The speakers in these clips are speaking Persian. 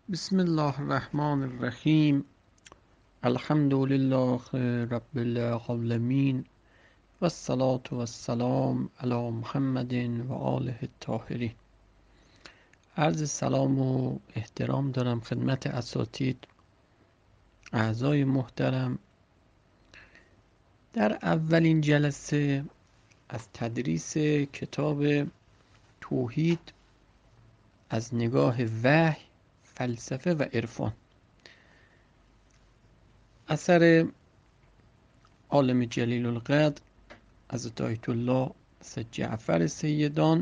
بسم الله الرحمن الرحیم. الحمد لله رب العالمین و الصلاة و السلام علی محمد و آله الطاهرین. عرض سلام و احترام دارم خدمت اساتید، اعضای محترم. در اولین جلسه از تدریس کتاب توحید از نگاه وحی، فلسفه و عرفان، اثر عالم جلیل القدر حضرت آیت الله سید جعفر سیدان،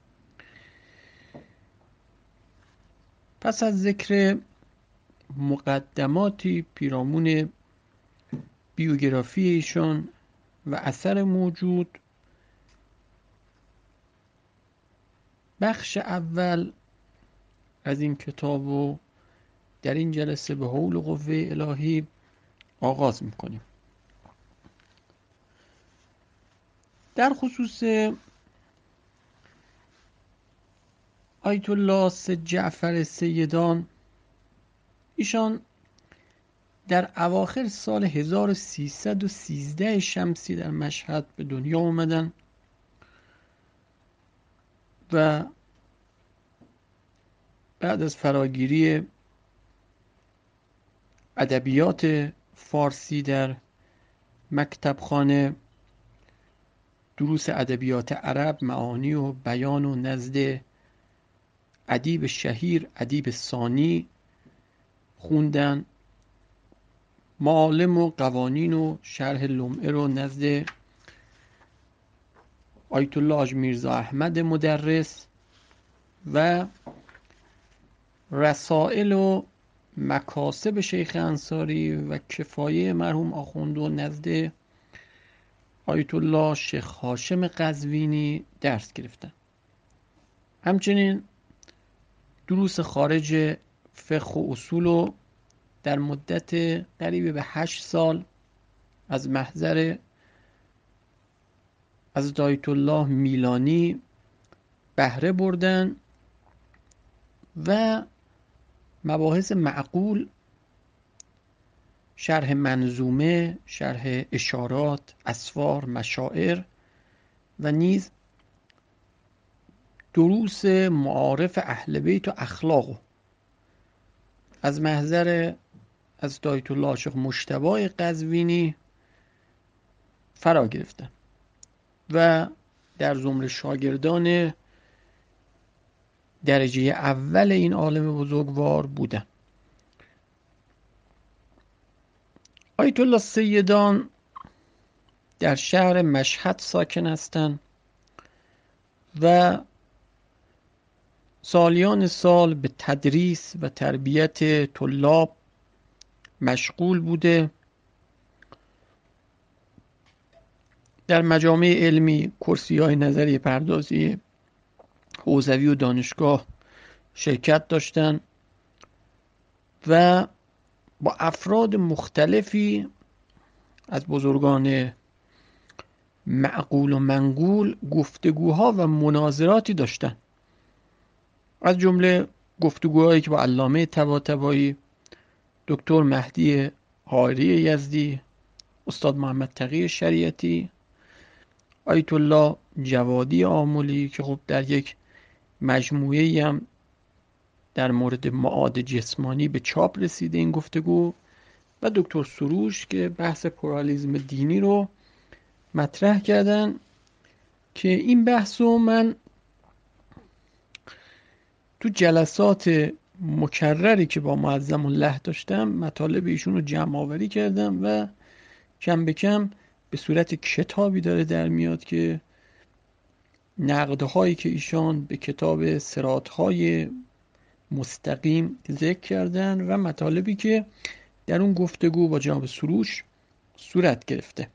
پس از ذکر مقدماتی پیرامون بیوگرافی ایشان و اثر موجود، بخش اول از این کتاب رو در این جلسه به حول و قوه الهی آغاز میکنیم. در خصوص آیت الله سید جعفر سیدان، ایشان در اواخر سال 1313 شمسی در مشهد به دنیا آمدن و بعد از فراگیری ادبیات فارسی در مکتبخانه، دروس ادبیات عرب، معانی و بیان و نزد ادیب شهیر ادیب ثانی خوندن، معالم و قوانین و شرح لمعه رو نزد آیت الله حاج میرزا احمد مدرس و رسائل و مکاسب شیخ انصاری و کفایه مرحوم آخوند و نزد آیت الله شیخ هاشم قزوینی درس گرفتن. همچنین دروس خارج فقه و اصول و در مدت قریب به 8 سال از محضر حضرت آیت الله میلانی بهره بردن و مباحث معقول، شرح منظومه، شرح اشارات، اسفار، مشاعر و نیز دروس معارف اهل بیت و اخلاق از محضر از آیت الله شیخ مجتبی قزوینی فرا گرفتن و در زمره شاگردان درجه اول این عالم بزرگوار بودن. آیت الله سیدان در شهر مشهد ساکن هستند و سالیان سال به تدریس و تربیت طلاب مشغول بوده. در مجامع علمی کرسی‌های نظریه پردازی حوزوی و دانشگاه شرکت داشتن و با افراد مختلفی از بزرگان معقول و منقول گفتگوها و مناظراتی داشتن، از جمله گفتگوهایی که با علامه طباطبایی، دکتر مهدی حائری یزدی، استاد محمد تقی شریعتی، آیت الله جوادی آملی که خب در یک مجموعه‌ای هم در مورد معاد جسمانی به چاپ رسیده این گفتگو، و دکتر سروش که بحث پرالیسم دینی رو مطرح کردن که این بحث رو من تو جلسات مکرری که با معظم الله داشتم مطالب ایشون رو جمع آوری کردم و کم به کم به صورت کتابی داره در میاد که نقدهایی که ایشان به کتاب صراطهای مستقیم ذکر کردن و مطالبی که در اون گفتگو با جناب سروش صورت گرفته.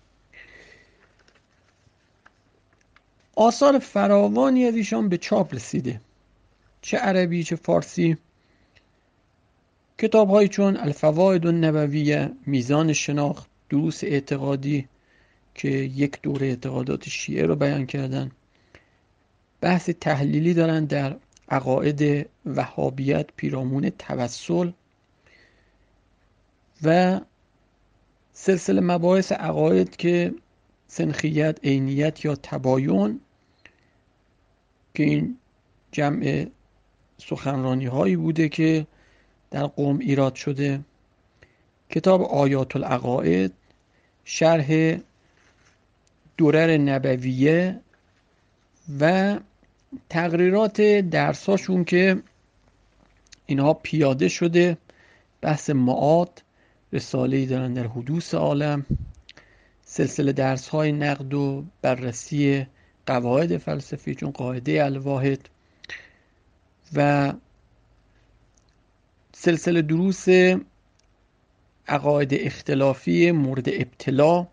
آثار فراوانی از ایشان به چاپ رسیده، چه عربی چه فارسی. کتاب‌هایی چون الفوائد النبویه، میزان شناخت، دروس اعتقادی که یک دوره اعتقادات شیعه رو بیان کردن، بحث تحلیلی دارن در عقاید وهابیت پیرامون توسل و سلسله مباحث عقاید که سنخیت، عینیت یا تباین، که این جمع سخنرانی هایی بوده که در قم ایراد شده. کتاب آیات العقاید، شرح درر نبویه و تقریرات درساشون که اینها پیاده شده، بحث معاد، رساله‌ای دارن در حدوث عالم، سلسله درس های نقد و بررسی قواعد فلسفی چون قاعده الواحد و سلسله دروس عقاید اختلافی مورد ابتلا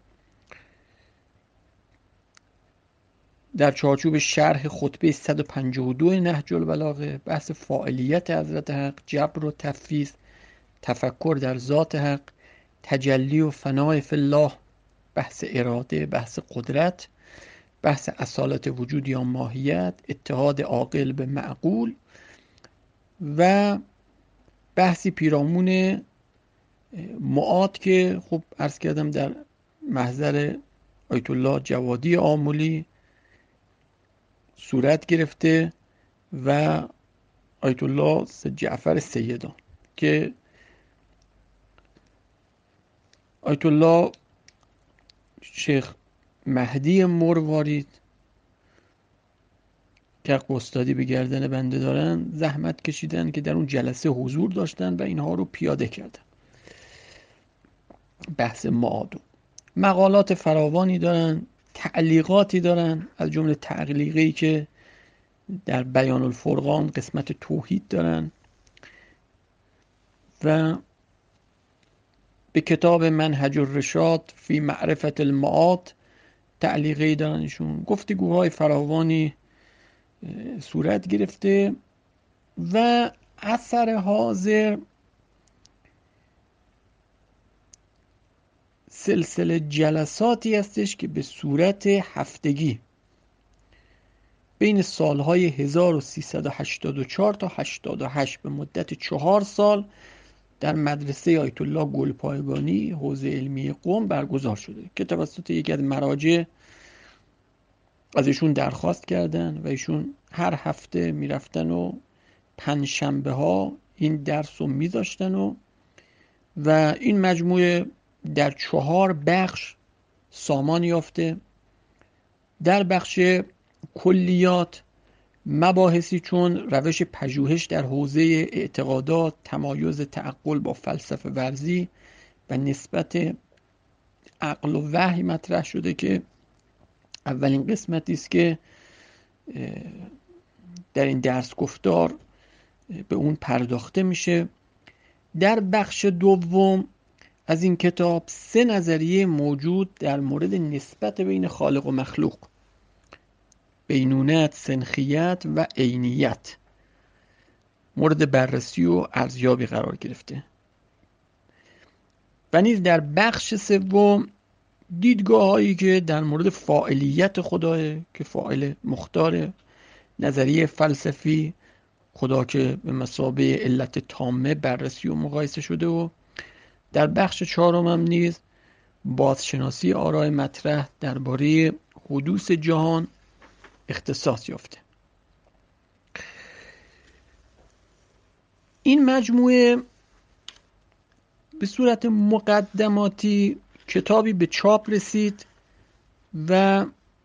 در چارچوب شرح خطبه 152 نهج البلاغه، بحث فاعلیت حضرت حق، جبر و تفویض، تفکر در ذات حق، تجلی و فنای فی الله، بحث اراده، بحث قدرت، بحث اصالت وجود یا ماهیت، اتحاد عاقل به معقول و بحثی پیرامون معاد که خب عرض کردم در محضر آیت الله جوادی آملی صورت گرفته و آیت الله جعفر سیدان که آیت الله شیخ مهدی مروارید که استادی به گردن بنده دارن زحمت کشیدن که در اون جلسه حضور داشتن و اینها رو پیاده کردن. بحث معاد، مقالات فراوانی دارن، تعلیقاتی دارن، از جمله تعلیقی که در بیان الفرقان قسمت توحید دارن و به کتاب منهج الرشاد فی معرفت المعاد تعلیقی دارن. ایشون گفتگوهای فراوانی صورت گرفته و اثر حاضر سلسله جلساتی هستش که به صورت هفتگی بین سالهای 1384 تا 88 به مدت 4 سال در مدرسه آیت الله گلپایگانی حوزه علمی قم برگزار شده که توسط یکی از مراجع از ایشون درخواست کردن و ایشون هر هفته میرفتن و پنجشنبه ها این درس رو میذاشتن و این مجموعه در 4 بخش سامان یافته. در بخش کلیات مباحثی چون روش پژوهش در حوزه اعتقادات، تمایز تعقل با فلسفه ورزی و نسبت عقل و وحی مطرح شده که اولین قسمتی است که در این درس گفتار به اون پرداخته میشه. در بخش دوم از این کتاب 3 نظریه موجود در مورد نسبت بین خالق و مخلوق، بینونت، سنخیت و عینیت مورد بررسی و ارزیابی قرار گرفته و نیز در بخش سوم دیدگاه هایی که در مورد فاعلیت خداه که فاعل مختار، نظریه فلسفی خدا که به مثابه علت تامه بررسی و مقایسه شده و در بخش 4 هم نیز بازشناسی آراء مطرح درباره حدوث جهان اختصاص یافته. این مجموعه به صورت مقدماتی کتابی به چاپ رسید و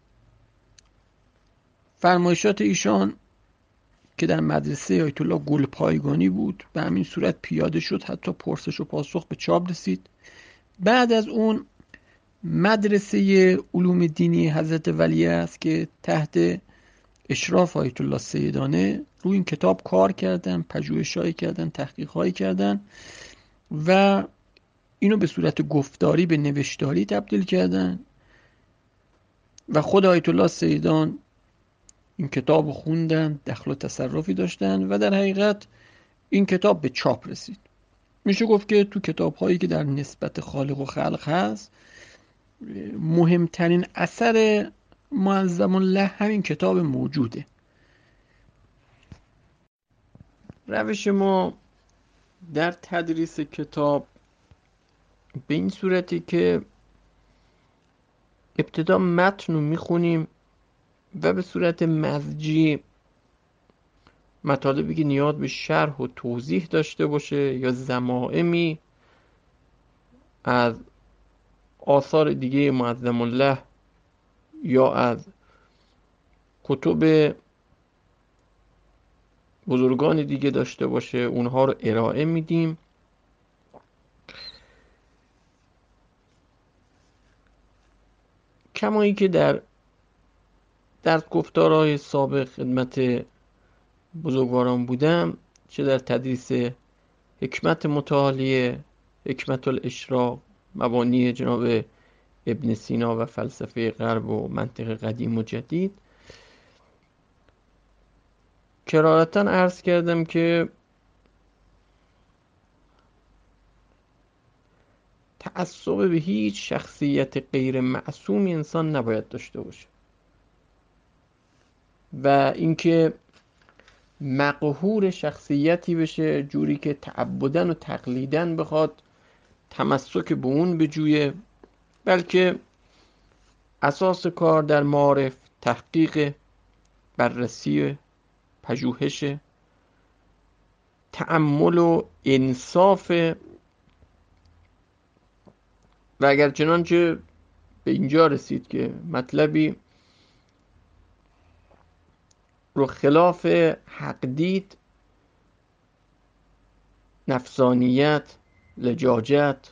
فرمایشات ایشان که در مدرسه آیت الله گلپایگانی بود به همین صورت پیاده شد، حتی پرسش و پاسخ به چاپ رسید. بعد از اون مدرسه علوم دینی حضرت ولی است که تحت اشراف آیت الله سیدانه روی این کتاب کار کردن، پژوهش‌هایی کردن، تحقیق‌هایی کردن و اینو به صورت گفتاری به نوشتاری تبدیل کردن و خود آیت الله سیدان این کتاب خوندن، دخل و تصرفی داشتن و در حقیقت این کتاب به چاپ رسید. میشه گفت که تو کتاب‌هایی که در نسبت خالق و خلق هست مهمترین اثر معظم الله همین کتاب موجوده. روش ما در تدریس کتاب به این صورتی که ابتدا متن رو میخونیم و به صورت مزجی مطالبی که نیاز به شرح و توضیح داشته باشه یا ضمائمی از آثار دیگه معظم الله یا از کتب بزرگان دیگه داشته باشه اونها رو ارائه میدیم. کمایی که در گفتارهای سابق خدمت بزرگواران بودم، چه در تدریس حکمت متعالیه، حکمت الاشراق، مبانی جناب ابن سینا و فلسفه غرب و منطق قدیم و جدید، کرارتا عرض کردم که تعصب به هیچ شخصیت غیر معصومی انسان نباید داشته باشه و اینکه مقهور شخصیتی بشه جوری که تعبدن و تقلیدن بخواد تمسک به اون بجویه، بلکه اساس کار در معارف تحقیق، بررسی، پژوهش، تأمل و انصاف. و اگر چنانچه به اینجا رسید که مطلبی رو خلاف حق دید، نفسانیت، لجاجت،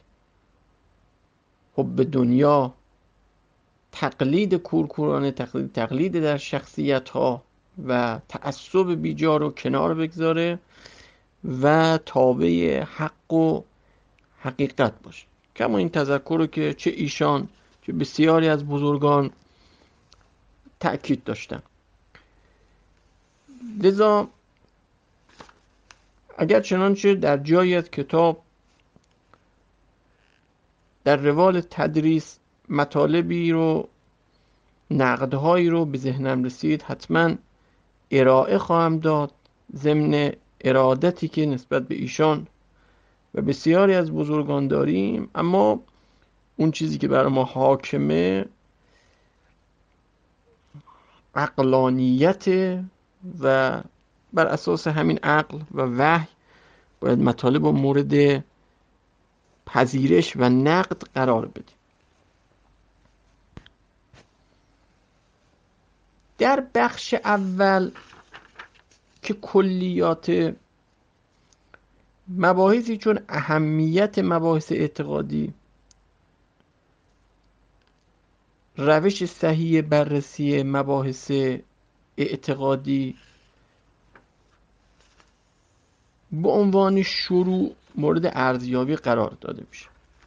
حب دنیا، تقلید کورکورانه، تقلید در شخصیت ها و تعصب بیجا رو کنار بگذاره و تابع حق و حقیقت باشه. کما این تذکر رو که چه ایشان چه بسیاری از بزرگان تأکید داشتن. لذا اگر چنانچه در جایی از کتاب در روال تدریس مطالبی رو، نقدهایی رو به ذهنم رسید، حتما ارائه خواهم داد ضمن ارادتی که نسبت به ایشان و بسیاری از بزرگان داریم. اما اون چیزی که برای ما حاکمه عقلانیت و بر اساس همین عقل و وحی باید مطالب و مورد پذیرش و نقد قرار بدیم. در بخش اول که کلیات مباحثی چون اهمیت مباحث اعتقادی، روش صحیح بررسی مباحث اعتقادی به عنوان شروع مورد ارزیابی قرار داده میشه.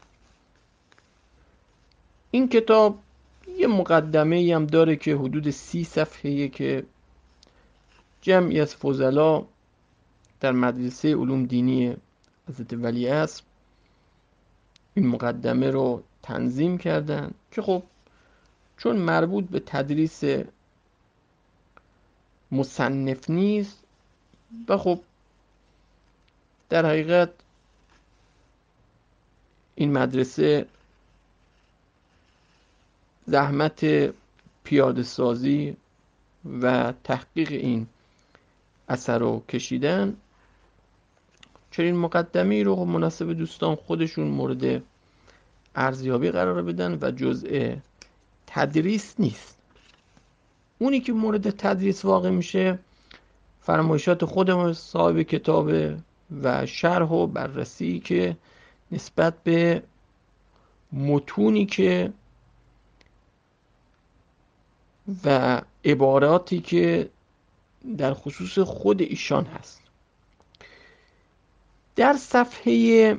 این کتاب یه مقدمه هم داره که حدود 30 صفحه‌ایه که جمعی از فضلا در مدرسه علوم دینی حضرت ولیعصر این مقدمه رو تنظیم کردن که خب چون مربوط به تدریس مصنف نیست و خب در حقیقت این مدرسه زحمت پیاده سازی و تحقیق این اثر رو کشیدن، چنین مقدمه‌ای رو مناسب دوستان خودشون مورد ارزیابی قرار بدن و جزء تدریس نیست. اونی که مورد تدریس واقع میشه فرمایشات خودمون صاحب کتابه و شرح و بررسی که نسبت به متونی که و عباراتی که در خصوص خود ایشان هست. در صفحه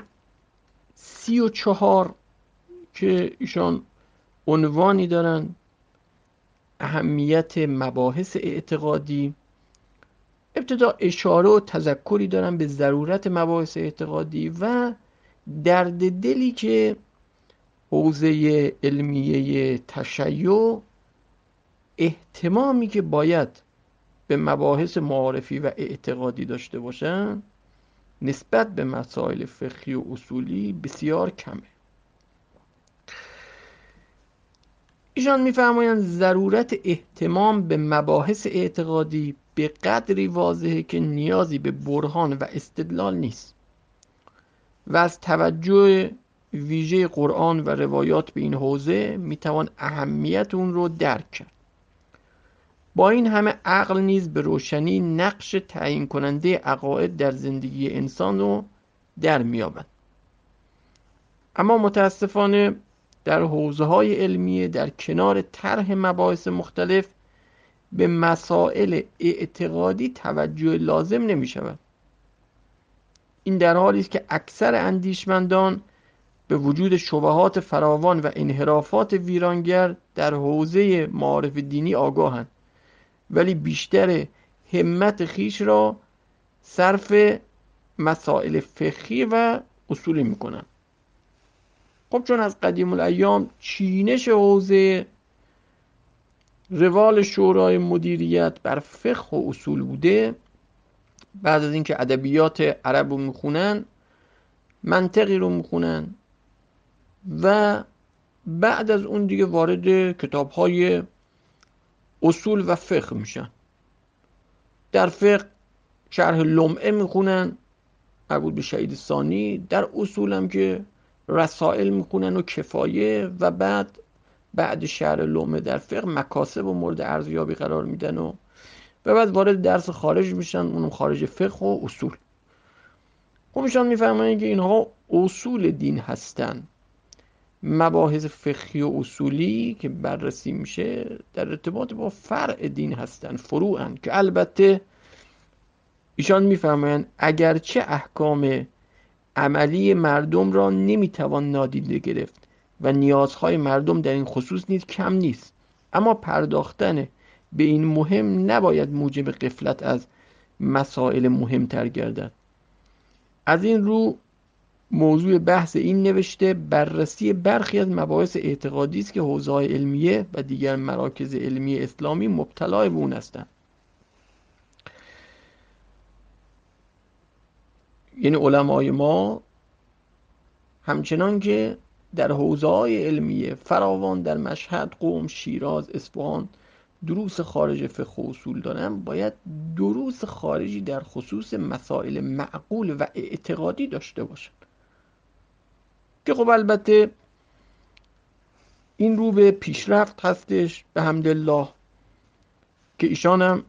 34 که ایشان عنوانی دارن اهمیت مباحث اعتقادی، ابتدا اشاره و تذکری دارن به ضرورت مباحث اعتقادی و درد دلی که حوزه علمیه تشیع، اهتمامی که باید به مباحث معارفی و اعتقادی داشته باشن نسبت به مسائل فقهی و اصولی بسیار کمه. ایشان میفرمایند ضرورت اهتمام به مباحث اعتقادی به قدری واضحه که نیازی به برهان و استدلال نیست و از توجه ویژه قرآن و روایات به این حوزه میتوان اهمیت اون رو درک کرد. با این همه عقل نیز به روشنی نقش تعیین کننده عقاید در زندگی انسان رو در می‌یابد. اما متاسفانه در حوزه‌های علمیه در کنار طرح مباحث مختلف به مسائل اعتقادی توجه لازم نمی‌شود. این در حالی است که اکثر اندیشمندان به وجود شبهات فراوان و انحرافات ویرانگر در حوزه معارف دینی آگاهند، ولی بیشتر همت خیش را صرف مسائل فقهی و اصولی میکنن. خب چون از قدیم الایام چینش حوزه روال شورای مدیریت بر فقه و اصول بوده، بعد از اینکه ادبیات عرب رو میخونن، منطقی رو میخونن و بعد از اون دیگه وارد کتاب‌های اصول و فقه میشن. در فقه شرح لمعه میخونن مربوط به شهید ثانی، در اصول هم که رسائل میخونن و کفایه و بعد شرح لمعه در فقه مکاسب و مورد ارزیابی قرار میدن و بعد وارد درس خارج میشن، اونم خارج فقه و اصول. خب ایشان میفرمایند که اینها اصول دین هستن. مباحث فقهی و اصولی که بررسی میشه در ارتباط با فرع دین هستن، فروعن، که البته ایشان میفرمایند اگرچه احکام عملی مردم را نمیتوان نادیده گرفت و نیازهای مردم در این خصوص نیز کم نیست، اما پرداختن به این مهم نباید موجب غفلت از مسائل مهمتر گردد. از این رو موضوع بحث این نوشته بررسی برخی از مباحث اعتقادی است که حوزه‌های علمیه و دیگر مراکز علمی اسلامی مبتلا به اون هستند. یعنی علمای ما همچنان که در حوزه‌های علمیه فراوان در مشهد، قم، شیراز، اصفهان دروس خارج فقه و اصول دارن، باید دروس خارجی در خصوص مسائل معقول و اعتقادی داشته باشن که خب البته این رو به پیشرفت هستش به حمدالله که ایشان هم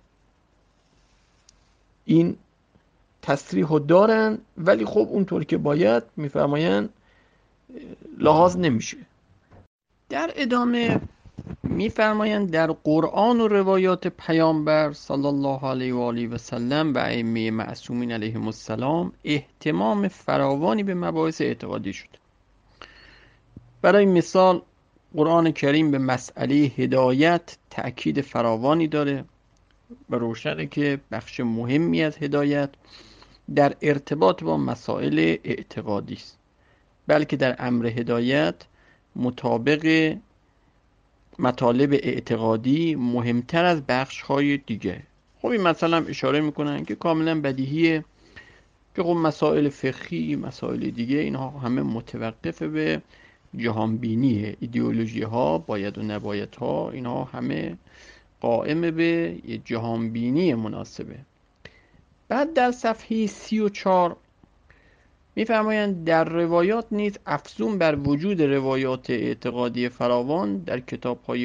این تصریحو دارن، ولی خب اونطور که باید میفرماین لحاظ نمیشه. در ادامه میفرمایند در قرآن و روایات پیامبر صلی الله علیه و آله و سلم و ائمه معصومین علیهم السلام اهتمام فراوانی به مباحث اعتقادی شد. برای مثال قرآن کریم به مسئله هدایت تأکید فراوانی داره و روشنه که بخش مهمی از هدایت در ارتباط با مسائل اعتقادی است، بلکه در امر هدایت مطابق مطالب اعتقادی مهمتر از بخش‌های دیگه. خب این مثلا اشاره میکنن که کاملا بدیهیه که خب مسائل فقهی، مسائل دیگه، اینها همه متوقف به جهانبینیه. ایدئولوژی ها، باید و نباید ها، اینها همه قائم به یه جهانبینی مناسبه. بعد در صفحه 34 میفرمایند در روایات نیز افزون بر وجود روایات اعتقادی فراوان در کتاب‌های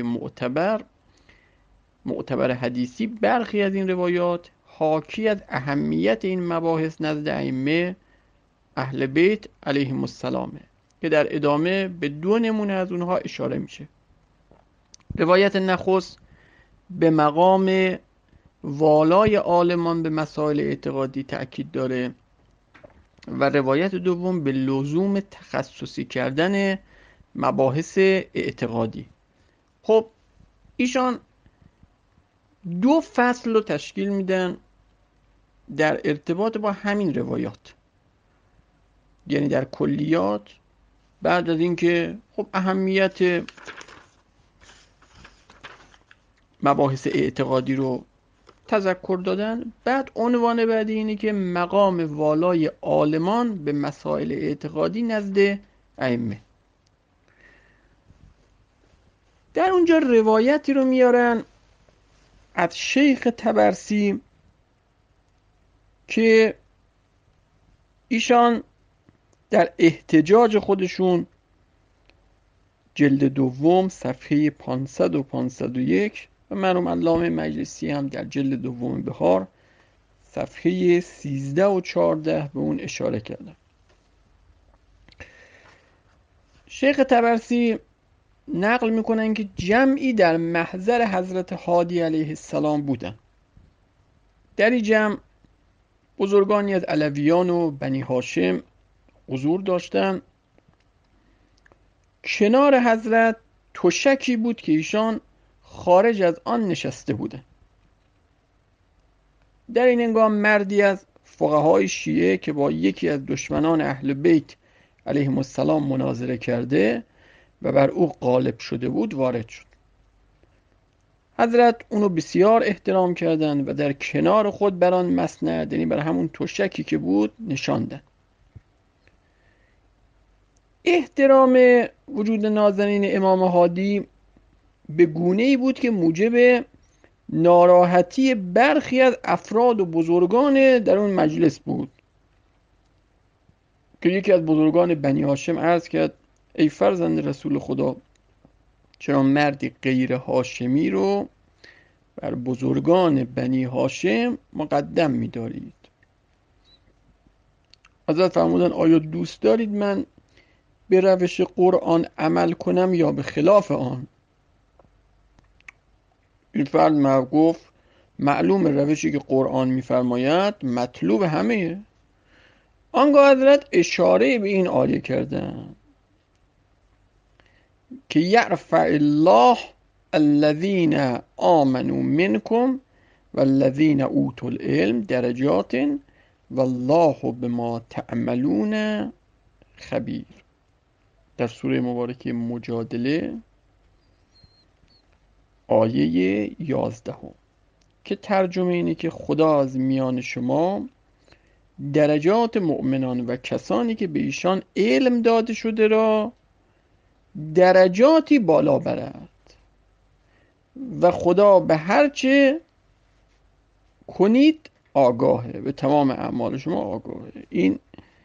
معتبر حدیثی، برخی از این روایات حاکی از اهمیت این مباحث نزد ائمه اهل بیت علیهم السلام که در ادامه به دو نمونه از اونها اشاره میشه. روایت نخست به مقام والای عالمان به مسائل اعتقادی تأکید داره و روایت دوم به لزوم تخصصی کردن مباحث اعتقادی. خب ایشان دو فصل رو تشکیل میدن در ارتباط با همین روایات، یعنی در کلیات. بعد از اینکه خب اهمیت مباحث اعتقادی رو تذکر دادن. بعد عنوان بعدی اینه که مقام والای عالمان به مسائل اعتقادی نزد ائمه. در اونجا روایتی رو میارن از شیخ طبرسی که ایشان در احتجاج خودشون جلد دوم صفحه 500 و 501 و مرحوم علامه مجلسی هم در جلد دوم بهار صفحه 13 و 14 به اون اشاره کردن. شیخ طبرسی نقل میکنن که جمعی در محضر حضرت هادی علیه السلام بودن. در این جمع بزرگانی از علویان و بنی هاشم حضور داشتن. کنار حضرت تشکی بود که ایشان خارج از آن نشسته بودند. در این هنگام مردی از فقهای شیعه که با یکی از دشمنان اهل بیت علیهم السلام مناظره کرده و بر او غالب شده بود وارد شد. حضرت اونو بسیار احترام کردند و در کنار خود بر آن مسند، یعنی بر همون تشکی که بود، نشاندن. احترام وجود نازنین امام هادی به گونه‌ای بود که موجب ناراحتی برخی از افراد و بزرگان در اون مجلس بود که یکی از بزرگان بنی هاشم عرض کرد ای فرزند رسول خدا، چرا مردی غیر هاشمی رو بر بزرگان بنی هاشم مقدم می‌دارید؟ حضرت فرمودن آیا دوست دارید من به روش قرآن عمل کنم یا به خلاف آن؟ این فرد گفت معلوم روشی که قرآن می‌فرماید مطلوب همه. آنگاه حضرت اشاره به این آیه کردند که یرفع الله الذین آمنوا منکم والذین اوتوا العلم درجات والله بما تعملون خبیر. در سوره مبارکه مجادله آیه 11 که ترجمه اینه که خدا از میان شما درجات مؤمنان و کسانی که به ایشان علم داده شده را درجاتی بالا برد و خدا به هر چه کنید آگاهه، به تمام اعمال شما آگاهه. این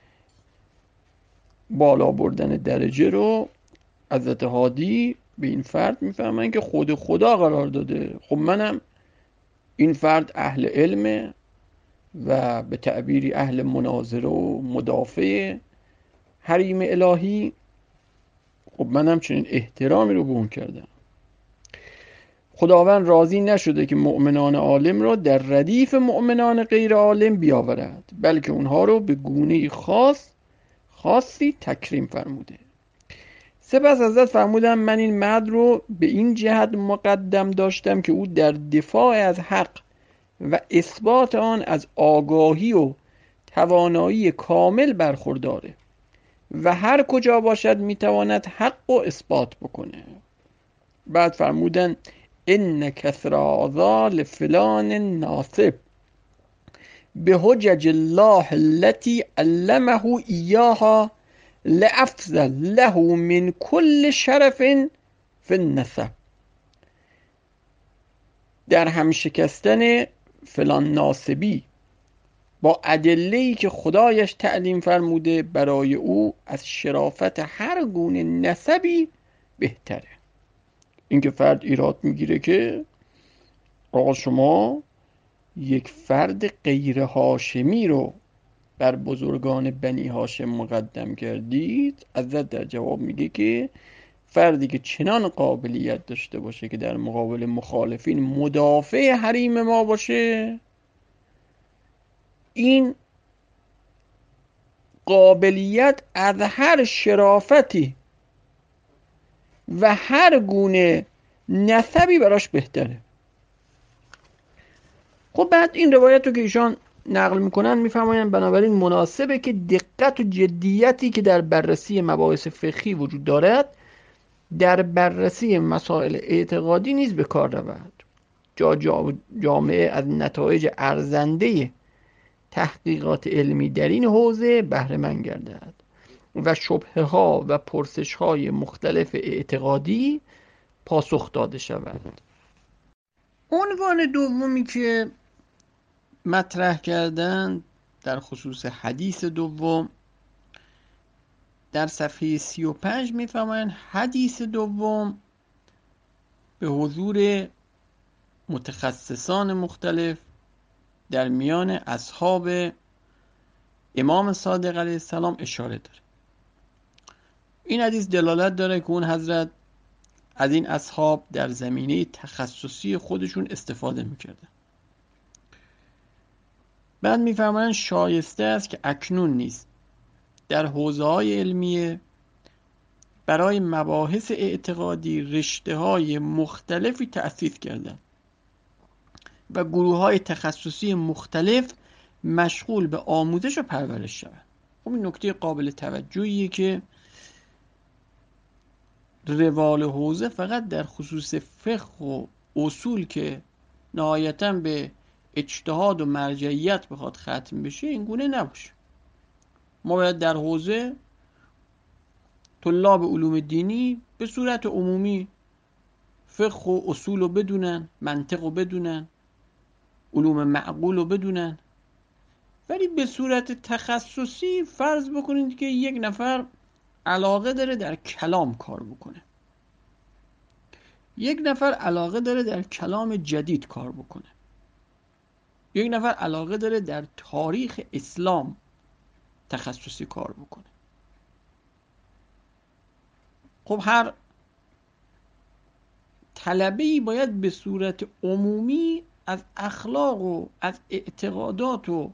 بالا بردن درجه رو حضرت هادی به این فرد میفهمن که خود خدا قرار داده. خب منم این فرد اهل علمه و به تعبیری اهل مناظره و مدافع حریم الهی، خب منم چنین احترامی رو به اون کردم. خداوند راضی نشده که مؤمنان عالم را در ردیف مؤمنان غیر عالم بیاورد، بلکه اونها رو به گونه خاصی تکریم فرموده. سپس حضرت فرمودن من این مرد رو به این جهت مقدم داشتم که او در دفاع از حق و اثبات آن از آگاهی و توانایی کامل برخورداره و هر کجا باشد میتواند حق و اثبات بکنه. بعد فرمودن ان کثر آذا لفلان ناصب به حجج الله التي علمه ایاها لافضل له من كل شرف فی النسب. در هم شکستن فلان ناصبی با ادله‌ای که خدایش تعلیم فرموده برای او از شرافت هر گونه نسبی بهتره. این که فرد ایراد میگیره که آقا شما یک فرد غیر هاشمی رو بر بزرگان بنی هاشم مقدم کردید، حضرت در جواب میگه که فردی که چنان قابلیت داشته باشه که در مقابل مخالفین مدافع حریم ما باشه، این قابلیت از هر شرافتی و هر گونه نسبی براش بهتره. خب بعد این روایت رو که ایشان نقل میکنن میفرمایند بنابراین مناسبه که دقت و جدیتی که در بررسی مباحث فقهی وجود دارد در بررسی مسائل اعتقادی نیز به کار رود، جامعه از نتایج ارزنده تحقیقات علمی در این حوزه بهره مند گردد و شبهه ها و پرسش های مختلف اعتقادی پاسخ داده شود. عنوان دومی که مطرح کردن در خصوص حدیث دوم در صفحه 35 میفرمایند حدیث دوم به حضور متخصصان مختلف در میان اصحاب امام صادق علیه السلام اشاره داره. این حدیث دلالت داره که اون حضرت از این اصحاب در زمینه تخصصی خودشون استفاده میکردن. بعد میفرمایند شایسته است که اکنون نیز در حوزه‌های علمیه برای مباحث اعتقادی رشته‌های مختلفی تأسیس کردند و گروه‌های تخصصی مختلف مشغول به آموزش و پرورش شوند. خب این نکته قابل توجهیه که روال حوزه فقط در خصوص فقه و اصول که نهایتاً به اجتهاد و مرجعیت بخواد ختم بشه این گونه نباشه. ما باید در حوزه طلاب علوم دینی به صورت عمومی فقه و اصول رو بدونن، منطق رو بدونن، علوم معقول رو بدونن، ولی به صورت تخصصی فرض بکنید که یک نفر علاقه داره در کلام کار بکنه، یک نفر علاقه داره در کلام جدید کار بکنه، یک نفر علاقه داره در تاریخ اسلام تخصصی کار بکنه. خب هر طلبه‌ای باید به صورت عمومی از اخلاق و از اعتقادات و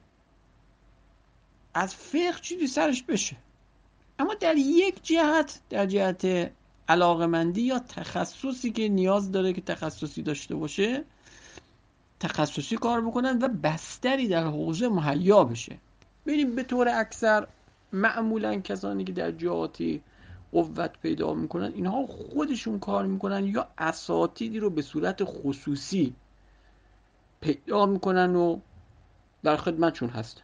از فقه چیزی سرش بشه، اما در یک جهت، در جهت علاقمندی یا تخصصی که نیاز داره که تخصصی داشته باشه تخصصی کار بکنن و بستری در حوزه مهیا بشه. ببینیم به طور اکثر معمولا کسانی که در جهاتی قوت پیدا میکنن اینها خودشون کار میکنن یا اساتیدی رو به صورت خصوصی پیدا میکنن و در خدمتشون هستن،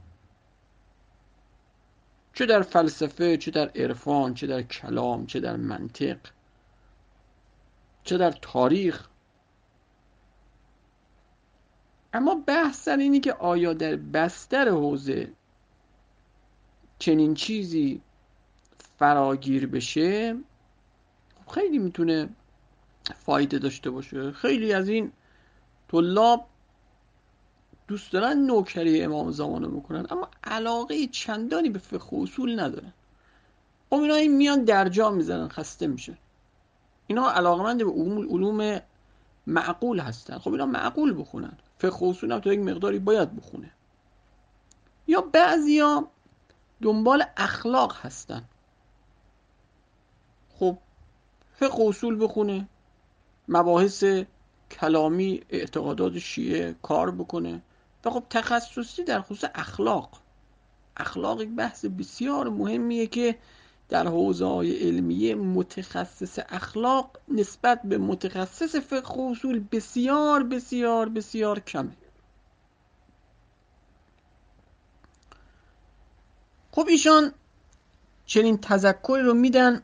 چه در فلسفه، چه در عرفان، چه در کلام، چه در منطق، چه در تاریخ. اما بحث سر اینی که آیا در بستر حوزه چنین چیزی فراگیر بشه خیلی میتونه فایده داشته باشه. خیلی از این طلاب دوست دارن نوکری امام زمانه بکنن اما علاقه چندانی به فقه و اصول ندارن. خب اینا این میان درجا میزنن، خسته میشه. اینا علاقمند به علوم معقول هستن. خب اینا معقول بخونن، فقه و اصول هم تا یک مقداری باید بخونه. یا بعضیا دنبال اخلاق هستن، خب فقه و اصول بخونه، مباحث کلامی اعتقادات شیعه کار بکنه و خب تخصصی در خصوص اخلاق یک بحث بسیار مهمیه که در حوزه‌های علمیه متخصص اخلاق نسبت به متخصص فقه و اصول بسیار بسیار بسیار کمه. خب ایشان چنین تذکری رو میدن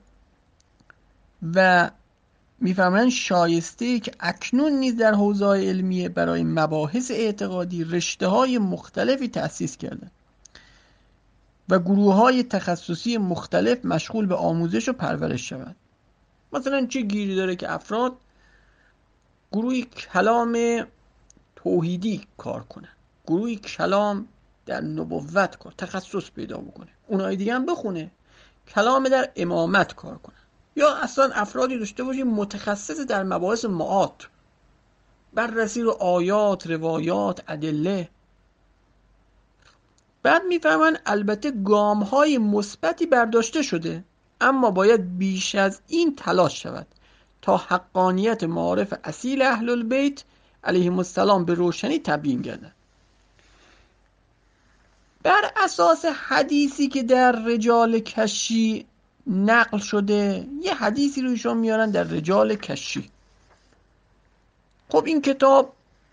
و میفهمن شایسته که اکنون نیز در حوزه‌های علمیه برای مباحث اعتقادی رشته‌های مختلفی تأسیس کردن و گروه‌های تخصصی مختلف مشغول به آموزش و پرورش شوند. مثلا چه گیری داره که افراد گروهی کلام توحیدی کار کنن، گروهی کلام در نبوت کار تخصص پیدا بکنه، اونای دیگه هم بخونه کلام در امامت کار کنه، یا اصلا افرادی داشته باشیم متخصص در مباحث معاد، بررسی رو آیات، روایات، ادله. بعد میفهمن البته گام‌های مثبتی برداشته شده اما باید بیش از این تلاش شود تا حقانیت معارف اصیل اهل البیت علیهم السلام به روشنی تبیین گردد. بر اساس حدیثی که در رجال کشی نقل شده، یه حدیثی رو ایشون میارن در رجال کشی خب این کتاب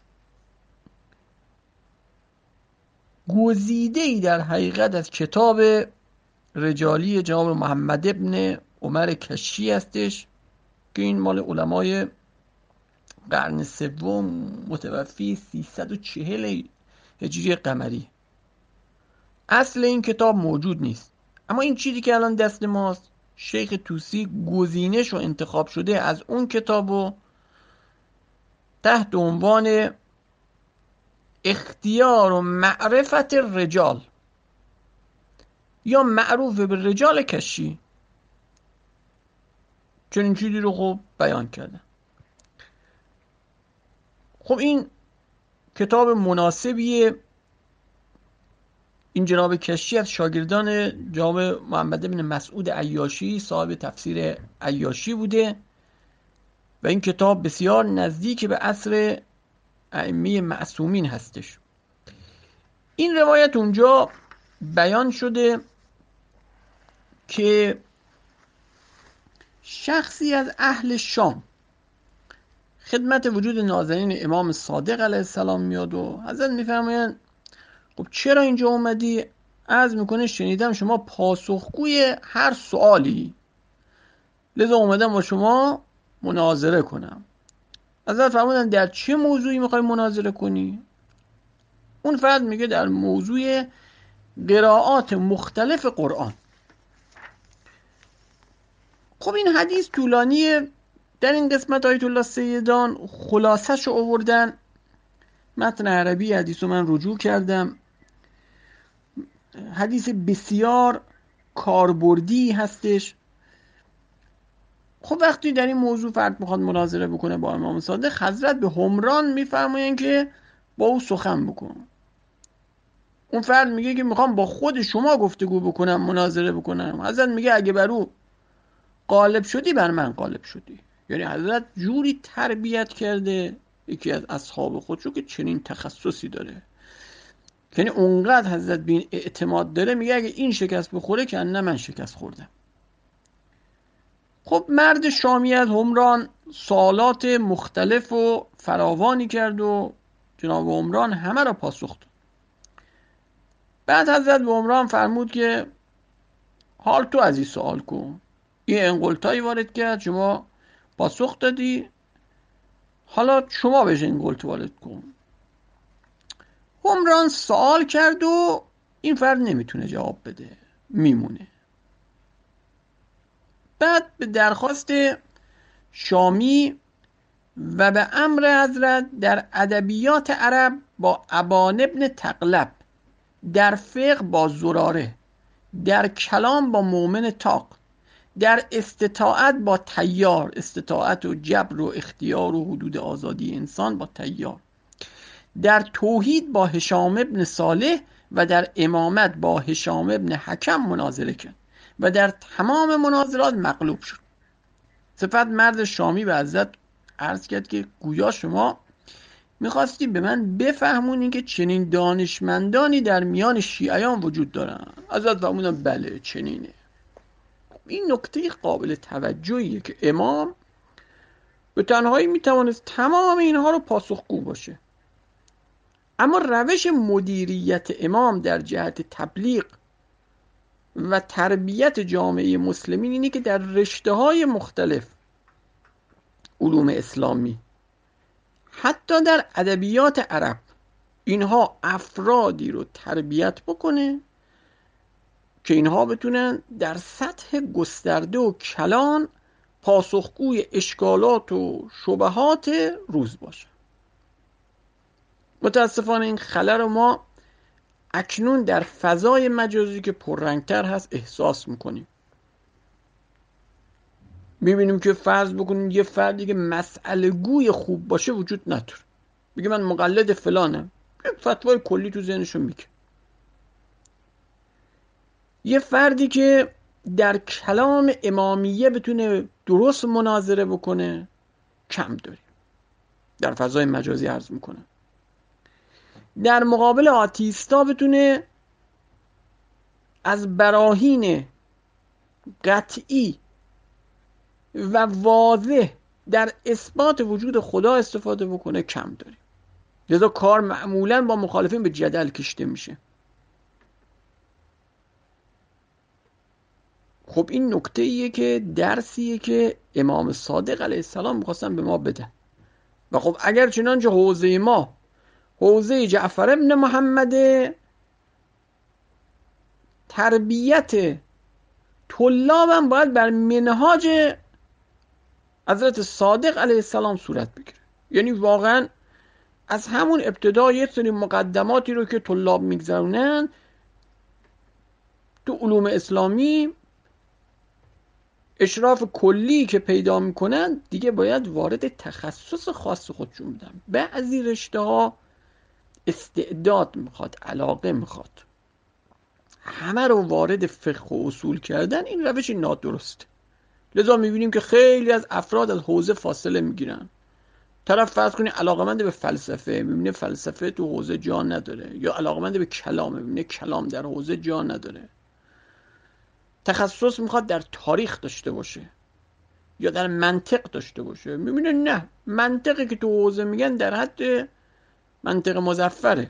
گزیده‌ای در حقیقت از کتاب رجالی جناب محمد ابن عمر کشی هستش که این مال علمای قرن سوم متوفی 340 هجری قمری. اصل این کتاب موجود نیست، اما این چیزی که الان دست ماست شیخ طوسی گزینش و انتخاب شده از اون کتابو تحت عنوان اختیار و معرفت رجال یا معروف به رجال کشی چون این چیزی رو خب بیان کردن. خب این کتاب مناسبیه. این جناب کشی از شاگردان جناب محمد بن مسعود عیاشی صاحب تفسیر عیاشی بوده و این کتاب بسیار نزدیک به عصر ائمه معصومین هستش. این روایت اونجا بیان شده که شخصی از اهل شام خدمت وجود نازنین امام صادق علیه السلام میاد و حضرت میفرمایند خب چرا اینجا اومدی؟ عرض میکنه شنیدم شما پاسخگوی هر سوالی، لذا اومدم با شما مناظره کنم. حضرت فرمودن در چه موضوعی میخوای مناظره کنی؟ اون فرد میگه در موضوع قرائات مختلف قرآن. خب این حدیث طولانیه. در این قسمت آیت الله سیدان خلاصش رو آوردن. متن عربی حدیث رو من رجوع کردم. حدیث بسیار کاربردی هستش. خب وقتی در این موضوع فرد میخواد مناظره بکنه با امام صادق، حضرت به همران میفرمایند که با او سخن بکن. اون فرد میگه که میخوام با خود شما گفتگو بکنم، مناظره بکنم. حضرت میگه اگه بر او غالب شدی بر من غالب شدی. یعنی حضرت جوری تربیت کرده یکی از اصحاب خودشو که چنین تخصصی داره، یعنی اونقدر حضرت به این اعتماد داره میگه اگه این شکست بخوره که نه من شکست خوردم. خب مرد شامی از همران سوالات مختلف و فراوانی کرد و جناب همران همه را پاسخ داد. بعد حضرت به همران فرمود که حال تو از این سوال کن. این انقلتایی وارد کرد، شما پاسخ دادی، حالا شما بهش انقلت وارد کن. همران سوال کرد و این فرد نمیتونه جواب بده، میمونه. بعد به درخواست شامی و به امر حضرت در ادبیات عرب با ابان ابن تغلب، در فقه با زراره، در کلام با مومن تاق، در استطاعت با طیار، استطاعت و جبر و اختیار و حدود آزادی انسان با طیار، در توحید با هشام ابن صالح و در امامت با هشام ابن حکم مناظره کرد و در تمام مناظرات مغلوب شد. صفت مرد شامی به حضرت عرض کرد که گویا شما میخواستی به من بفهمونی که چنین دانشمندانی در میان شیعیان وجود دارن. حضرت فرمودن بله چنینه. این نکته قابل توجهیه که امام به تنهایی میتوانست تمام اینها رو پاسخگو باشه، اما روش مدیریت امام در جهت تبلیغ و تربیت جامعه مسلمین اینه که در رشته‌های مختلف علوم اسلامی، حتی در ادبیات عرب، اینها افرادی رو تربیت بکنه که اینها بتونن در سطح گسترده و کلان پاسخگوی اشکالات و شبهات روز باشن. متاسفانه این خلل رو ما اکنون در فضای مجازی که پررنگتر هست احساس میکنیم. میبینیم که فرض بکنیم یه فردی که مسئله گوی خوب باشه وجود نداره، میگه من مقلد فلانم، فتوای کلی تو ذهنشون میگه. یه فردی که در کلام امامیه بتونه درست مناظره بکنه کم داریم در فضای مجازی عرض میکنه. در مقابل آتیستا بتونه از براهین قطعی و واضح در اثبات وجود خدا استفاده بکنه کم داریم. لذا کار معمولا با مخالفین به جدل کشیده میشه. خب این نکته ایه که درسیه که امام صادق علیه السلام میخواستن به ما بدن. و خب اگر چنانچه حوزه ما حوزه جعفر ابن محمد، تربیت طلابم باید بر منهاج حضرت صادق علیه السلام صورت بگیره. یعنی واقعا از همون ابتدا یه سری مقدماتی رو که طلاب میگذرونن تو علوم اسلامی، اشراف کلی که پیدا میکنن، دیگه باید وارد تخصص خاص خودشون بدن. بعضی رشته ها استعداد میخواد، علاقه میخواد. همه رو وارد فقه و اصول کردن این روش نادرسته. لذا میبینیم که خیلی از افراد از حوزه فاصله میگیرن. طرف فرض کنی علاقمند به فلسفه، میبینه فلسفه تو حوزه جا نداره، یا علاقمند به کلام، میبینه کلام در حوزه جا نداره. تخصص میخواد در تاریخ داشته باشه یا در منطق داشته باشه، میبینه نه، منطقی که تو حوزه میگن در حد منطق مظفره،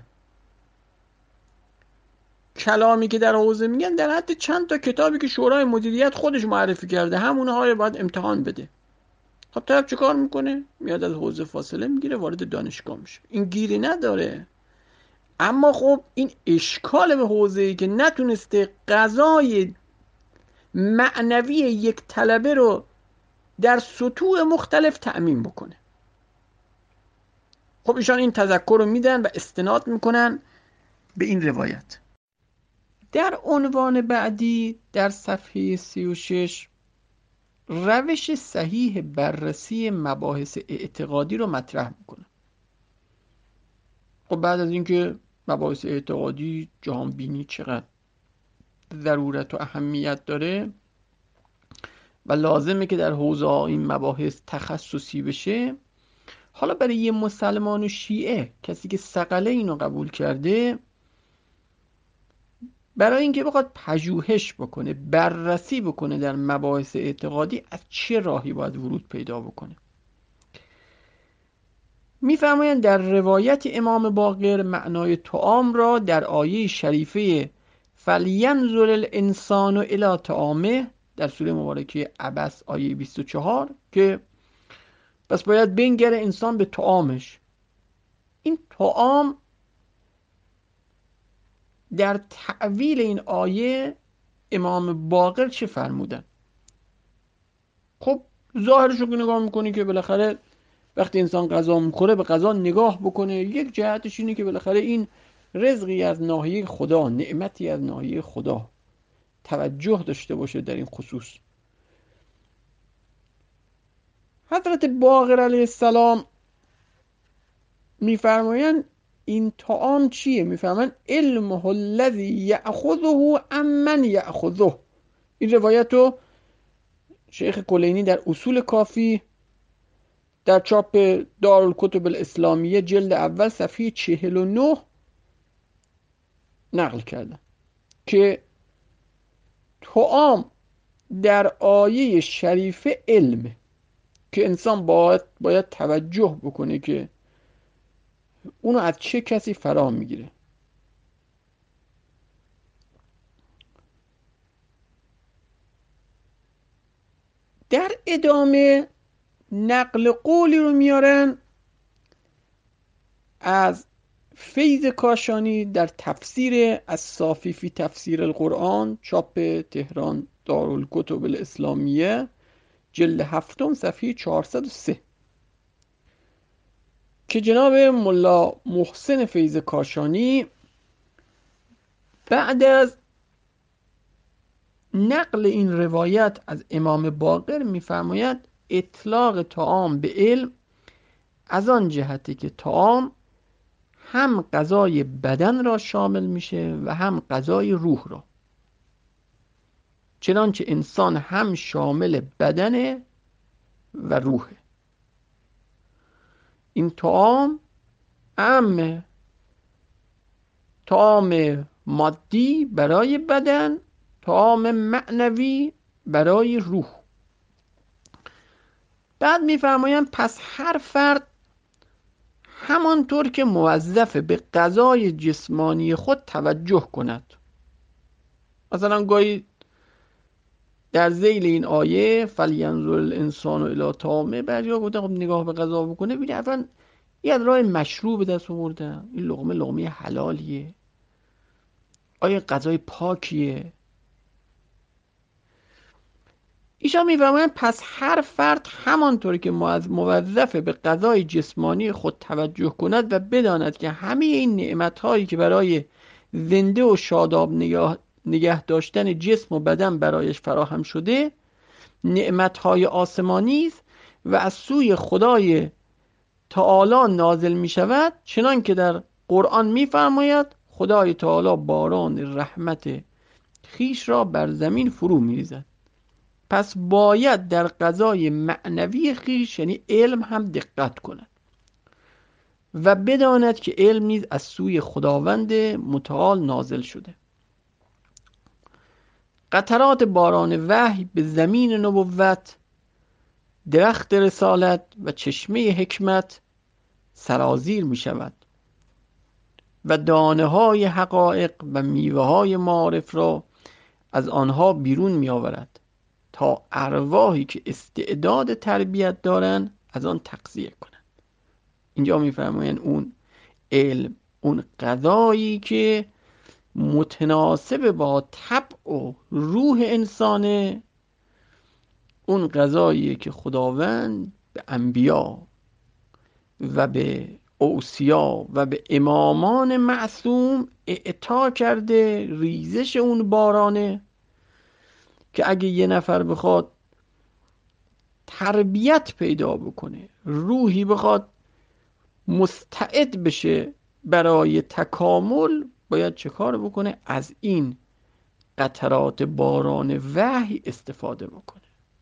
کلامی که در حوزه میگن در حد چند تا کتابی که شورای مدیریت خودش معرفی کرده، همونها رو باید امتحان بده. خب طرف چه کار میکنه؟ میاد از حوزه فاصله میگیره، وارد دانشگاه میشه. این گیری نداره. اما خب این اشکال به حوزه‌ای که نتونسته غذای معنوی یک طلبه رو در سطوح مختلف تأمین بکنه. خب ایشان این تذکر رو میدن و استناد میکنن به این روایت. در عنوان بعدی در صفحه 36 روش صحیح بررسی مباحث اعتقادی رو مطرح میکنه. خب بعد از اینکه مباحث اعتقادی، جهان بینی چقدر ضرورت و اهمیت داره و لازمه که در حوزه این مباحث تخصصی بشه، حالا برای یه مسلمان و شیعه، کسی که ثقله اینو قبول کرده، برای اینکه بخواد پژوهش بکنه، بررسی بکنه در مباحث اعتقادی، از چه راهی باید ورود پیدا بکنه؟ میفرمایند در روایت امام باقر معنای طعام را در آیه شریفه فلینظر الانسان الی طعامه در سوره مبارکه عبس آیه 24 که پس باید بنگره انسان به طعامش. این طعام در تعویل این آیه امام باقر چه فرمودن؟ خب ظاهرش رو نگاه میکنی که بالاخره وقتی انسان غذا میخوره به غذا نگاه بکنه، یک جهتش اینه که بالاخره این رزقی از ناحیه خدا، نعمتی از ناحیه خدا، توجه داشته باشه در این خصوص. حضرت باقر علیه السلام میفرمایند این طعام چیه؟ میفرمایند علمه الذی یأخذه عمن یأخذه. این روایت رو شیخ کلینی در اصول کافی در چاپ دارالکتب الاسلامیه جلد اول صفحه 49 نقل کردن که طعام در آیه شریفه علمه که انسان باید توجه بکنه که اونو از چه کسی فرا میگیره. در ادامه نقل قولی رو میارن از فیض کاشانی در تفسیر الصافی فی تفسیر القرآن، چاپ تهران دارالکتب الاسلامیه جلد 7 صفحه 403 که جناب ملا محسن فیض کاشانی بعد از نقل این روایت از امام باقر میفرماید اطلاق طعام به علم از آن جهته که طعام هم غذای بدن را شامل میشه و هم غذای روح را، چنانچه انسان هم شامل بدن و روحه. این طعام هم طعام مادی برای بدن، طعام معنوی برای روح. بعد میفرمایند پس هر فرد همانطور که موظف به غذای جسمانی خود توجه کند. مثلا گاهی در ذیل این آیه فلینظر الانسان الی طعامه بعضیا گفتن خب نگاه به غذا بکنه ببین اصلا یه راه مشروع به دست آوردن، این لقمه حلالیه، آیا غذای پاکیه. ایشان میفرمایند پس هر فرد همانطور که موظف به غذای جسمانی خود توجه کند و بداند که همه این نعمت‌هایی که برای زنده و شاداب نگه داشتن جسم و بدن برایش فراهم شده نعمت‌های آسمانی است و از سوی خدای تعالی نازل می شود، چنان که در قرآن می‌فرماید خدای تعالی باران رحمت خیش را بر زمین فرو می‌ریزد. پس باید در غذای معنوی خیش یعنی علم هم دقت کند و بداند که علم نیز از سوی خداوند متعال نازل شده. قطرات باران وحی به زمین نبوت، درخت رسالت و چشمه حکمت سرازیر می شود و دانه های حقایق و میوه های معارف را از آنها بیرون می آورد تا ارواحی که استعداد تربیت دارن از آن تغذیه کنند. اینجا میفرمایند اون علم، اون غذایی که متناسب با طبع و روح انسانه، اون غذایی که خداوند به انبیا و به اوصیا و به امامان معصوم اعطا کرده. ریزش اون بارانه که اگه یه نفر بخواد تربیت پیدا بکنه، روحی بخواد مستعد بشه برای تکامل، باید چه کار بکنه؟ از این قطرات باران وحی استفاده بکنه.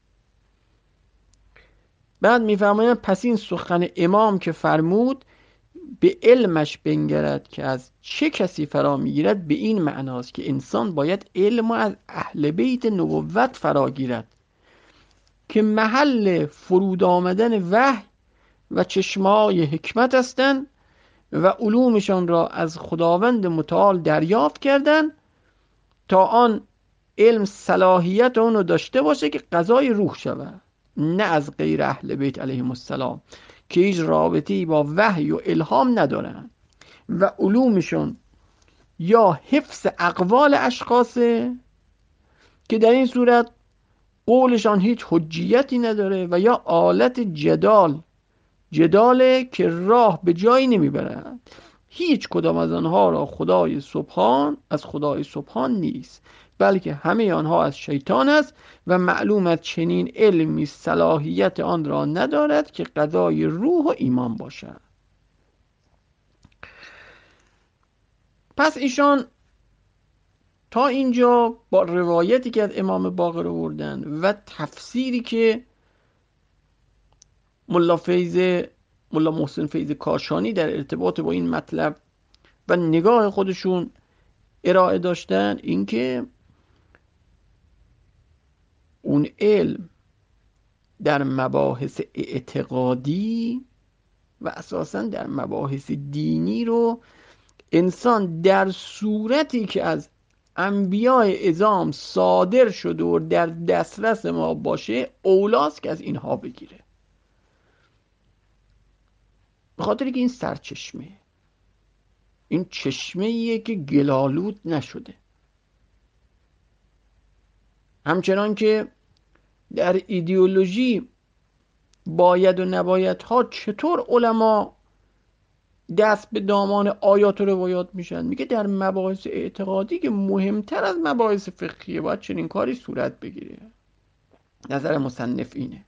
بعد میفرمایند پس این سخن امام که فرمود به علمش بنگرد که از چه کسی فرا میگیرد، به این معناست که انسان باید علم از اهل بیت نبوت فرا گیرد که محل فرود آمدن وحی و چشمه‌های حکمت هستند و علومشان را از خداوند متعال دریافت کردند تا آن علم صلاحیت اونو داشته باشه که غذای روح شود، نه از غیر اهل بیت علیهم السلام که هیچ رابطه‌ای با وحی و الهام ندارن و علومشون یا حفظ اقوال اشخاصه که در این صورت قولشان هیچ حجیتی نداره و یا آلت جداله که راه به جایی نمیبرند. هیچ کدام از آنها را خدای سبحان نیست، بلکه همه آنها از شیطان است و معلوم از چنین علمی صلاحیت آن را ندارد که غذای روح و ایمان باشد. پس ایشان تا اینجا با روایتی که از امام باقر آوردن و تفسیری که ملا محسن فیض کاشانی در ارتباط با این مطلب و نگاه خودشون ارائه داشتن، اینکه اون علم در مباحث اعتقادی و اساساً در مباحث دینی رو انسان در صورتی که از انبیاء اعظام صادر شده و در دسترس ما باشه اولاست که از اینها بگیره، به خاطر که این سرچشمه، این چشمه‌ایه که گلالود نشده. همچنان که در ایدئولوژی باید و نبایدها چطور علما دست به دامان آیات و روایات میشن، میگه در مباحث اعتقادی که مهمتر از مباحث فقهیه باید چنین کاری صورت بگیره. نظر مصنف اینه.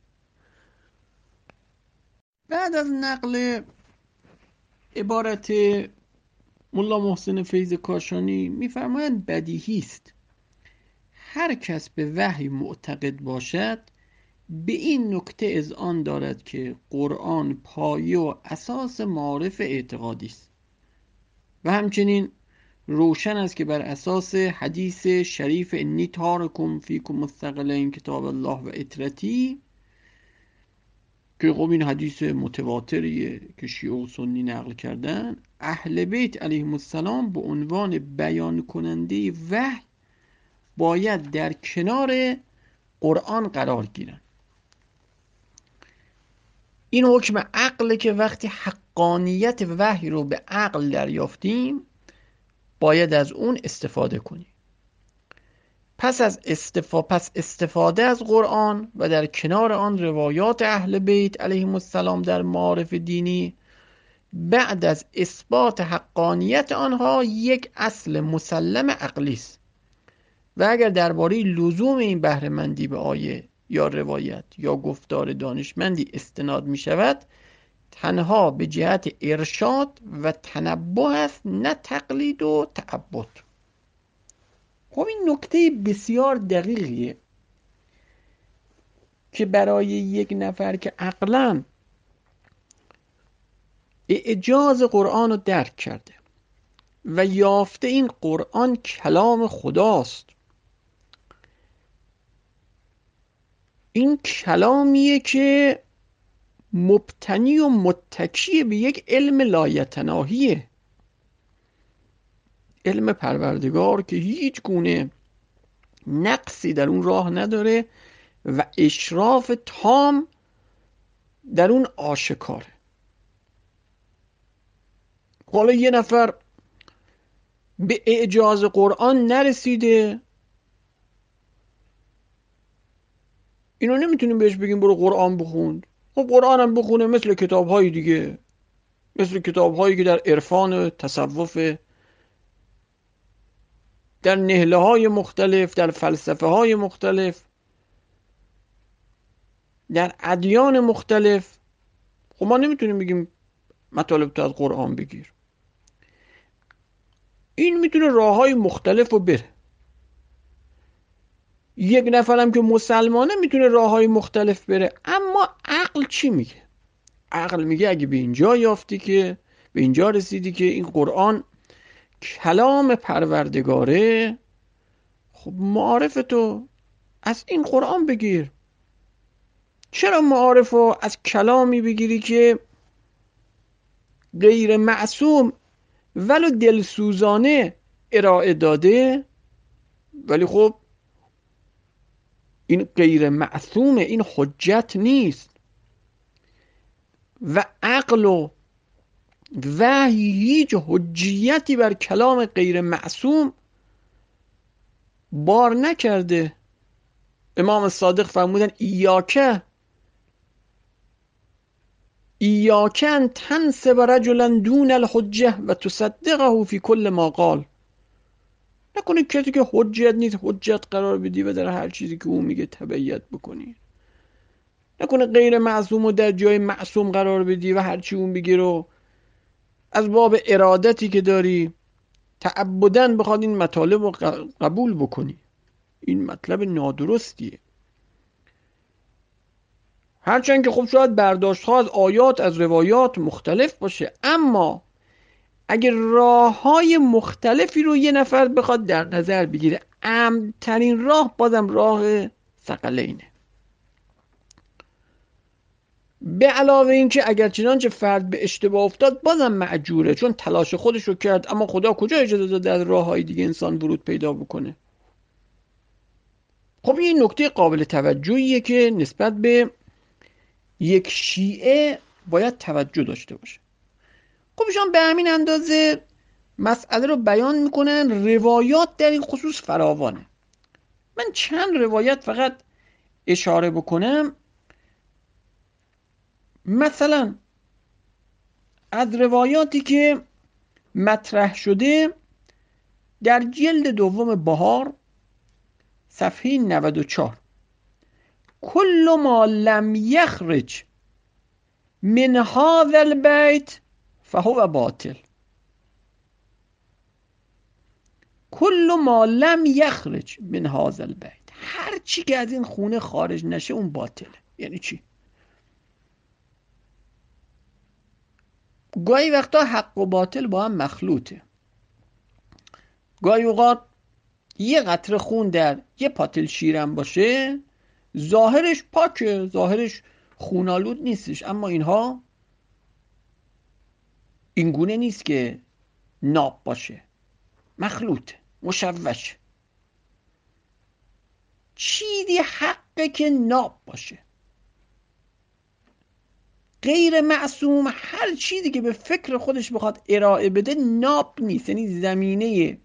بعد از نقل عبارت ملا محسن فیض کاشانی میفرمایند بدیهی است هر کس به وحی معتقد باشد به این نکته اذعان دارد که قرآن پایه و اساس معارف اعتقادی است و همچنین روشن است که بر اساس حدیث شریف انی تارکم فیکم الثقلین کتاب الله و اطرتی که خب این حدیث متواتریه که شیعه و سنی نقل کردن، اهل بیت علیهم السلام به عنوان بیان کننده وحی باید در کنار قرآن قرار گیرن. این حکم عقل که وقتی حقانیت وحی رو به عقل دریافتیم باید از اون استفاده کنیم. پس استفاده از قرآن و در کنار آن روایات اهل بیت علیهم السلام در معارف دینی بعد از اثبات حقانیت آنها یک اصل مسلم عقلی است و اگر درباره لزوم این بهره‌مندی به آیه یا روایت یا گفتار دانشمندی استناد می شود تنها به جهت ارشاد و تنبه است، نه تقلید و تعبد. خب این نکته بسیار دقیقیه که برای یک نفر که عقلاً اعجاز قرآن رو درک کرده و یافته این قرآن کلام خداست، این کلامیه که مبتنی و متکی به یک علم لایتناهیه، علم پروردگار که هیچ گونه نقصی در اون راه نداره و اشراف تام در اون آشکاره. حالا یه نفر به اعجاز قرآن نرسیده، اینو نمیتونیم بهش بگیم برو قرآن بخون. خب قرآن هم بخونه مثل کتاب‌های دیگه، مثل کتاب‌هایی که در عرفان و تصوف، در نهله‌های مختلف، در فلسفه‌های مختلف، در ادیان مختلف. خب ما نمیتونیم بگیم مطالب تو از قرآن بگیر. این میتونه راه‌های مختلف رو بره. یک نفرم که مسلمانه میتونه راه‌های مختلف بره. اما عقل چی میگه؟ عقل میگه اگه به اینجا یافتی که به اینجا رسیدی که این قرآن کلام پروردگاره، خب معارف تو از این قرآن بگیر. چرا معارف رو از کلامی بگیری که غیر معصوم ولو دلسوزانه ارائه داده، ولی خب این غیر معصومه، این حجت نیست و عقل و وحی هیچ حجیتی بر کلام غیر معصوم بار نکرده. امام صادق فرمودن ایاک ان تنسب رجلا دون الحجه و تصدقه فی کل ما قال. نکنه کسی که حجت نیست حجت قرار بدی و در هر چیزی که او میگه تبعیت بکنی. نکنه غیر معصوم رو در جای معصوم قرار بدی و هر چی اون بگه رو از باب ارادتی که داری تعبداً بخواد این مطالب رو قبول بکنی. این مطلب نادرستیه. هرچند که خب شاید برداشت‌ها از آیات از روایات مختلف باشه، اما اگر راه‌های مختلفی رو یه نفر بخواد در نظر بگیره، امن‌ترین راه بازم راه ثقلینه. به علاوه این که اگر چنانچه فرد به اشتباه افتاد بازم معجوره، چون تلاش خودش رو کرد، اما خدا کجا اجازه داده از راه‌های دیگه انسان ورود پیدا بکنه. خب این نکته قابل توجهیه که نسبت به یک شیعه باید توجه داشته باشه. خب ایشان به همین اندازه مسئله رو بیان میکنن. روایات در این خصوص فراوانه. من چند روایت فقط اشاره بکنم. مثلا از روایاتی که مطرح شده در جلد دوم بهار صفحه 94: کل ما لم یخرج من هذا البیت فهو باطل. کل ما لم یخرج من هذا البیت، هر چی که از این خونه خارج نشه اون باطله. یعنی چی؟ گاهی وقتا حق و باطل با هم مخلوطه. گاهی اوقات یه قطره خون در یه پاتل شیرم باشه ظاهرش پاکه، ظاهرش خونالود نیستش، اما اینها اینگونه نیست که ناب باشه، مخلوط، مشوش. چیزی حقه که ناب باشه. غیر معصوم هر چیزی که به فکر خودش بخواد ارائه بده ناب نیست، یعنی زمینه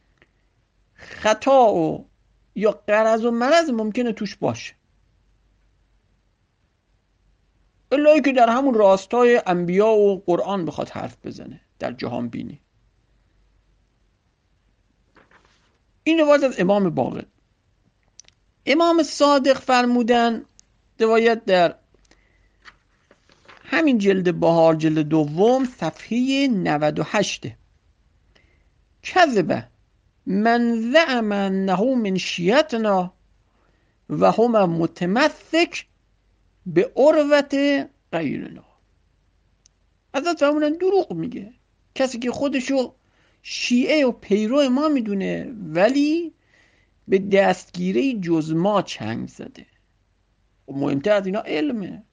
خطا و یا غرض و مرض ممکنه توش باشه، الا که در همون راستای انبیا و قرآن بخواد حرف بزنه در جهان بینی. این روایت از امام باقر. امام صادق فرمودن، روایت در همین جلد بهار، جلد دوم، صفحه 98: کذبه من زعم انه من شیعتنا و هم متمسک به عروت غیرنا. حضرت فرمودن دروغ میگه کسی که خودشو شیعه و پیرو ما میدونه ولی به دستگیره جز ما چنگ زده. و مهمتر از اینا علمه.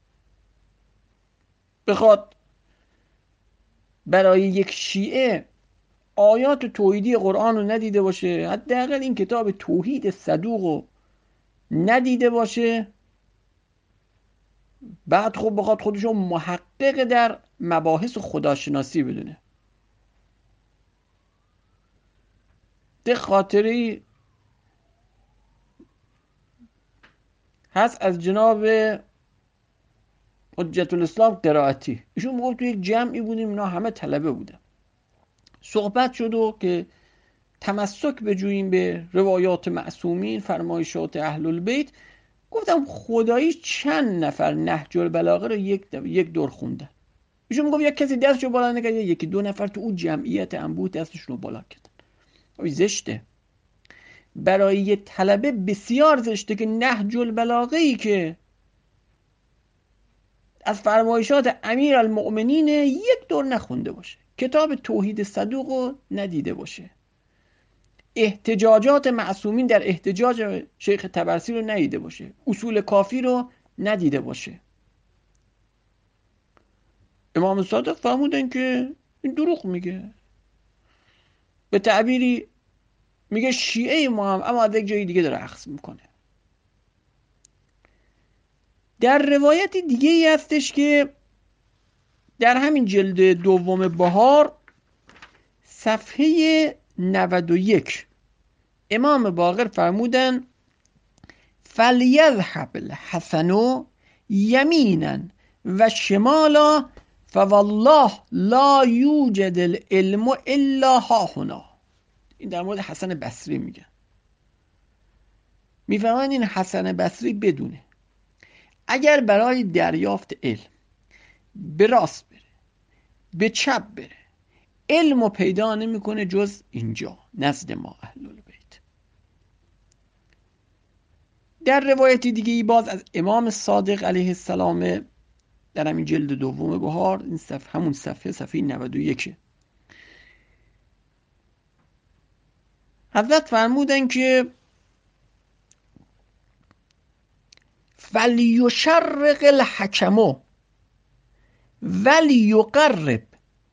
بخواد برای یک شیعه آیات توحیدی قرآن رو ندیده باشه، حداقل این کتاب توحید صدوق رو ندیده باشه، بعد خب بخواد خودشو محقق در مباحث خداشناسی بدونه. ده خاطری هست از جناب حجت الاسلام قرائتی. ایشون میگفت تو یک جمعی بودیم، اینا همه طلبه بودن، صحبت شد و که تمسک بجوییم به روایات معصومین، فرمایشات اهل البیت. گفتم خدایی چند نفر نهج البلاغه رو یک دور خوندن؟ ایشون میگفت یک کسی دستشو بالا نکرد، یکی دو نفر تو اون جمعیت انبوه دستشون رو بالا کردن. زشته برای یه طلبه، بسیار زشته که نهج البلاغه ای که از فرمایشات امیر المؤمنین یک دور نخونده باشه، کتاب توحید صدوق رو ندیده باشه، احتجاجات معصومین در احتجاج شیخ طبرسی رو ندیده باشه، اصول کافی رو ندیده باشه. امام صادق فرمودن که این دروغ میگه. به تعبیری میگه شیعه ما هم، اما از یک جای دیگه داره اخذ میکنه. در روایت دیگه ای هستش که در همین جلد دوم بهار، صفحه 91، امام باقر فرمودن فلیذهب الحسن یمینا و شمالا فوالله لا یوجد العلم الا ها هنا. این در مورد حسن بصری میگن. میفهمن این حسن بصری بدونه اگر برای دریافت علم به راست بره، به چپ بره، علم رو پیدا نمیکنه جز اینجا نزد ما اهل البیت. در روایتی دیگه ای باز از امام صادق علیه السلام در همین جلد دوم بهار، این همون صفحه 91، حضرت فرمودن که فلیشرق الحکم ولیقرب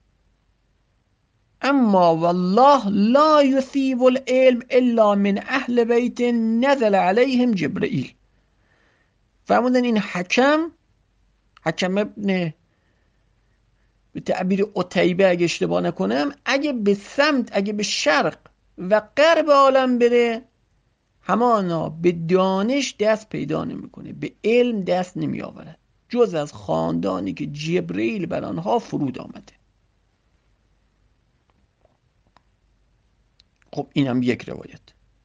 اما والله لا یصیب العلم الا من اهل بیت نزل علیهم جبرئیل. فرمودن این حکم ابن به تعبیر عتیبه اگه اشتباه نکنم، اگه به شرق و غرب عالم بره، همانا به دانش دست پیدا نمیکنه، به علم دست نمی آورد جز از خاندانی که جبرئیل بر آنها فرود آمده. خب اینم یک روایت.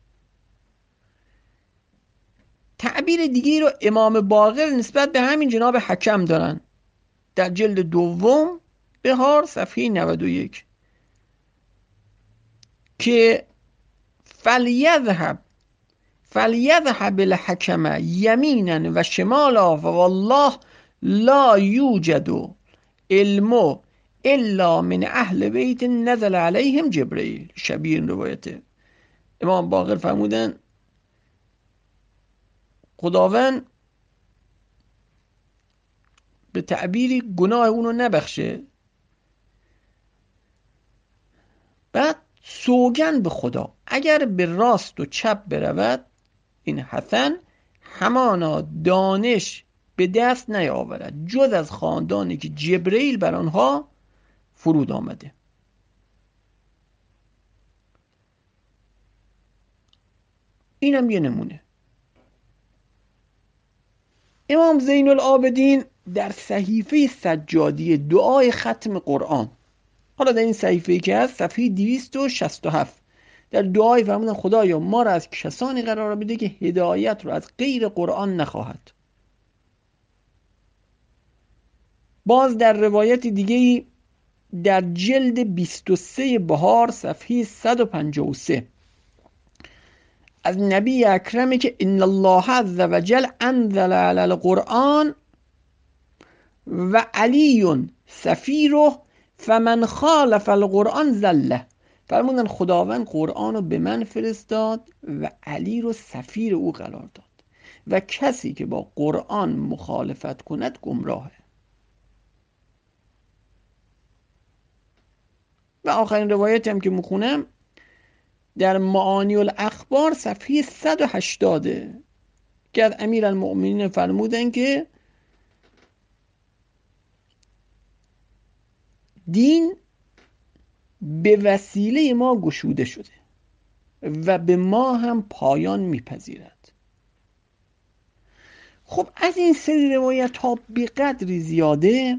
تعبیر دیگه رو امام باقر نسبت به همین جناب حکم دارن در جلد دوم بهار صفحه 91 که فلیذهب الحکم یمینا و شمالا فوالله لا یوجد علم الا من اهل بیت نزل علیهم جبرئیل. شبیه این روایته. امام باقر فرمودن خداوند به تعبیری گناه اونو نبخشه. بعد سوگن به خدا اگر به راست و چپ برود این حسن همانا دانش به دست نیاورد جز از خاندانی که جبرئیل بر آنها فرود آمده. اینم یه نمونه. امام زین العابدین در صحیفه سجادی دعای ختم قرآن، حالا در این صحیفه‌ای که هست صفحه 267، در دعای فرمودن خدایا ما را از کسانی قرار بده که هدایت رو از غیر قرآن نخواهد. باز در روایت دیگه در جلد 23 بهار صفحه 153 از نبی اکرمه که ان الله عز وجل انزل علی القرآن و علی سفیره فمن خالف القرآن زله. فرمودن خداوند قرآن رو به من فرستاد و علی رو سفیر او قرار داد و کسی که با قرآن مخالفت کند گمراهه. و آخرین روایت هم که میخونم در معانی الاخبار صفحه 180 که از امیرالمؤمنین فرمودن که دین به وسیله ما گشوده شده و به ما هم پایان میپذیرد. خب از این سری روایت ها به قدری زیاده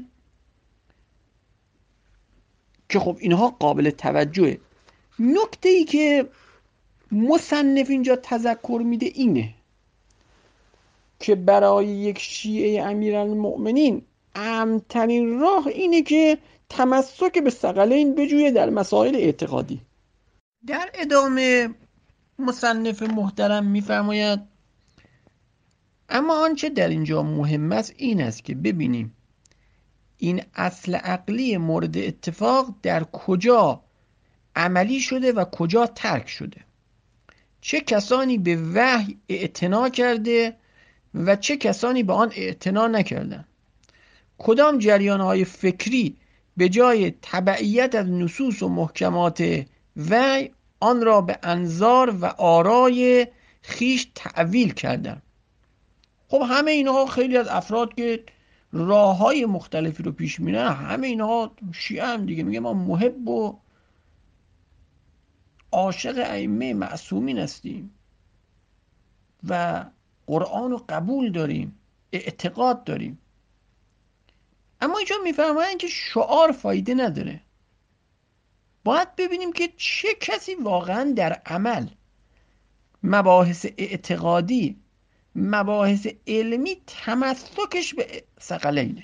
که خب اینها قابل توجهه. نکته ای که مصنف اینجا تذکر میده اینه که برای یک شیعه امیرالمؤمنین امن‌ترین راه اینه که تمسک به ثقلین بجویه در مسائل اعتقادی. در ادامه مصنف محترم میفرماید اما آنچه در اینجا مهم است این است که ببینیم این اصل عقلی مورد اتفاق در کجا عملی شده و کجا ترک شده، چه کسانی به وحی اعتنا کرده و چه کسانی به آن اعتنا نکردن، کدام جریانهای فکری به جای تبعیت از نصوص و محکمات وحی آن را به انظار و آرای خیش تعویل کردن. خب همه اینها خیلی از افراد که راههای مختلفی رو پیش میرن همه اینها شیعه هم دیگه میگه ما محب و عاشق ائمه معصومین هستیم و قرآن رو قبول داریم، اعتقاد داریم. اما اینجا میفرمایند که شعار فایده نداره، باید ببینیم که چه کسی واقعا در عمل مباحث اعتقادی مباحث علمی تمسکش به ثقلینه.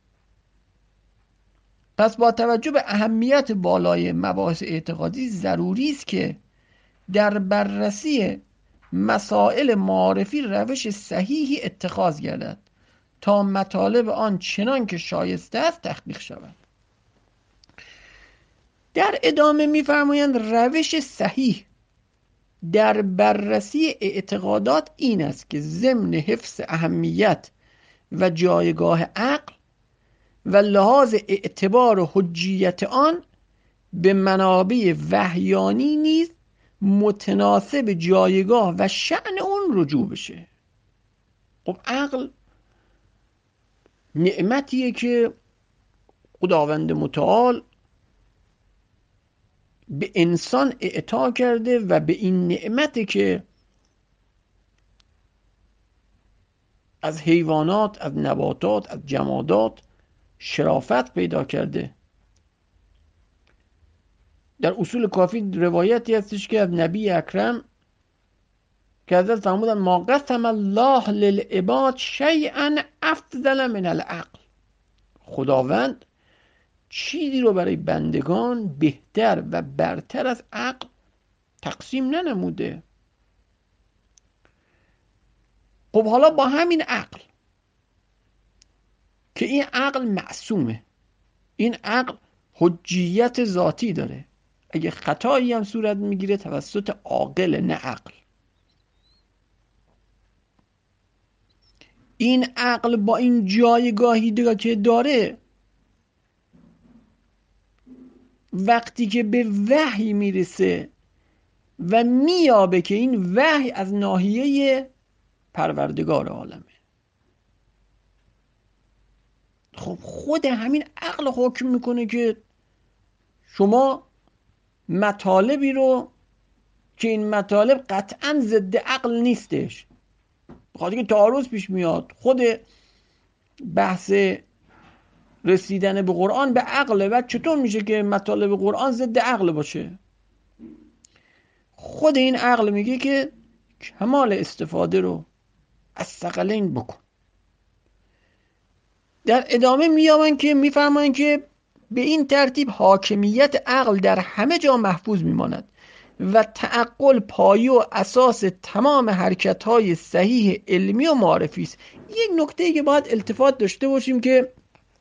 پس با توجه به اهمیت بالای مباحث اعتقادی ضروری است که در بررسی مسائل معارفی روش صحیحی اتخاذ گردد تا مطالب آن چنان که شایسته است تحقیق شود. در ادامه می‌فرمایند روش صحیح در بررسی اعتقادات این است که ضمن حفظ اهمیت و جایگاه عقل و لحاظ اعتبار و حجیت آن به منابع وحیانی نیز متناسب جایگاه و شأن اون رجوع بشه. خب عقل نعمتیه که خداوند متعال به انسان اعطا کرده و به این نعمته که از حیوانات، از نباتات، از جمادات شرافت پیدا کرده. در اصول کافی روایتی هستش که از نبی اکرم که حضرت فرمودن ما قسم الله للعباد شیئا افضل من العقل. خداوند چیزی رو برای بندگان بهتر و برتر از عقل تقسیم ننموده. خب حالا با همین عقل که این عقل معصومه، این عقل حجیت ذاتی داره، اگه خطایی هم صورت میگیره توسط عاقل نه عقل. این عقل با این جایگاهی که داره، وقتی که به وحی میرسه و میابه که این وحی از ناحیه پروردگار عالمه، خب خود همین عقل حکم میکنه که شما مطالبی رو که این مطالب قطعا ضد عقل نیستش، بخاطر که تعارض پیش میاد، خود بحث رسیدن به قرآن به عقله و چطور میشه که مطالب قرآن ضد عقل باشه؟ خود این عقل میگه که کمال استفاده رو از ثقلین بکن. در ادامه میابن که میفرمایند که به این ترتیب حاکمیت عقل در همه جا محفوظ میماند و تعقل پایه و اساس تمام حرکت‌های صحیح علمی و معرفی است. یک نکته که باید التفات داشته باشیم که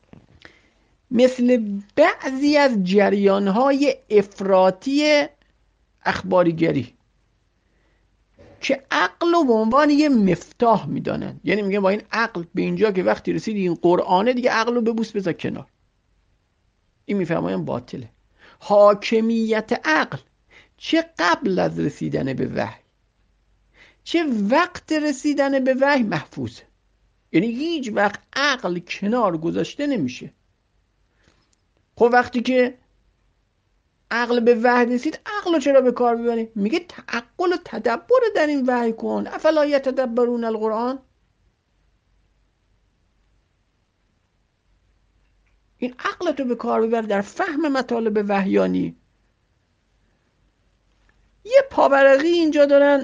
مثل بعضی از جریان‌های افراطی اخباریگری که عقل رو به عنوان یه مفتاح میدانن، یعنی میگن با این عقل به اینجا که وقتی رسید این قرآنه دیگه عقل رو ببوس بذار کنار، این میفرمایم باطله. حاکمیت عقل چه قبل از رسیدن به وحی چه وقت رسیدن به وحی محفوظه، یعنی هیچ وقت عقل کنار گذاشته نمیشه. خب وقتی که عقل به وحی رسید، عقل رو چرا به کار ببریم؟ میگه تعقل و تدبر در این وحی کن، افلا یتدبرون القرآن. این عقل تو به کار ببر در فهم مطالب وحیانی. یه پاورقی اینجا دارن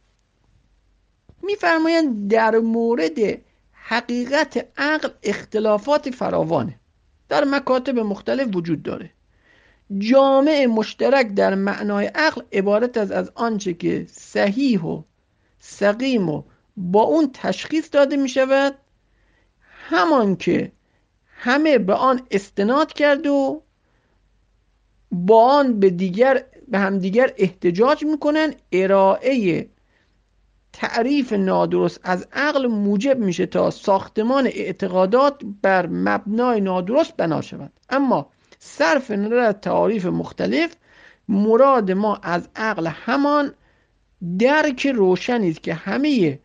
میفرمایند در مورد حقیقت عقل اختلافات فراوانه، در مکاتب مختلف وجود داره. جامع مشترک در معنای عقل عبارت از آنچه که صحیح و سقیم و با اون تشخیص داده می شود، همان که همه به آن استناد کرد و با آن به همدیگر احتجاج میکنن. ارائه تعریف نادرست از عقل موجب میشه تا ساختمان اعتقادات بر مبنای نادرست بنا شود. اما صرف نظر از تعاریف مختلف، مراد ما از عقل همان درک روشنی است که همه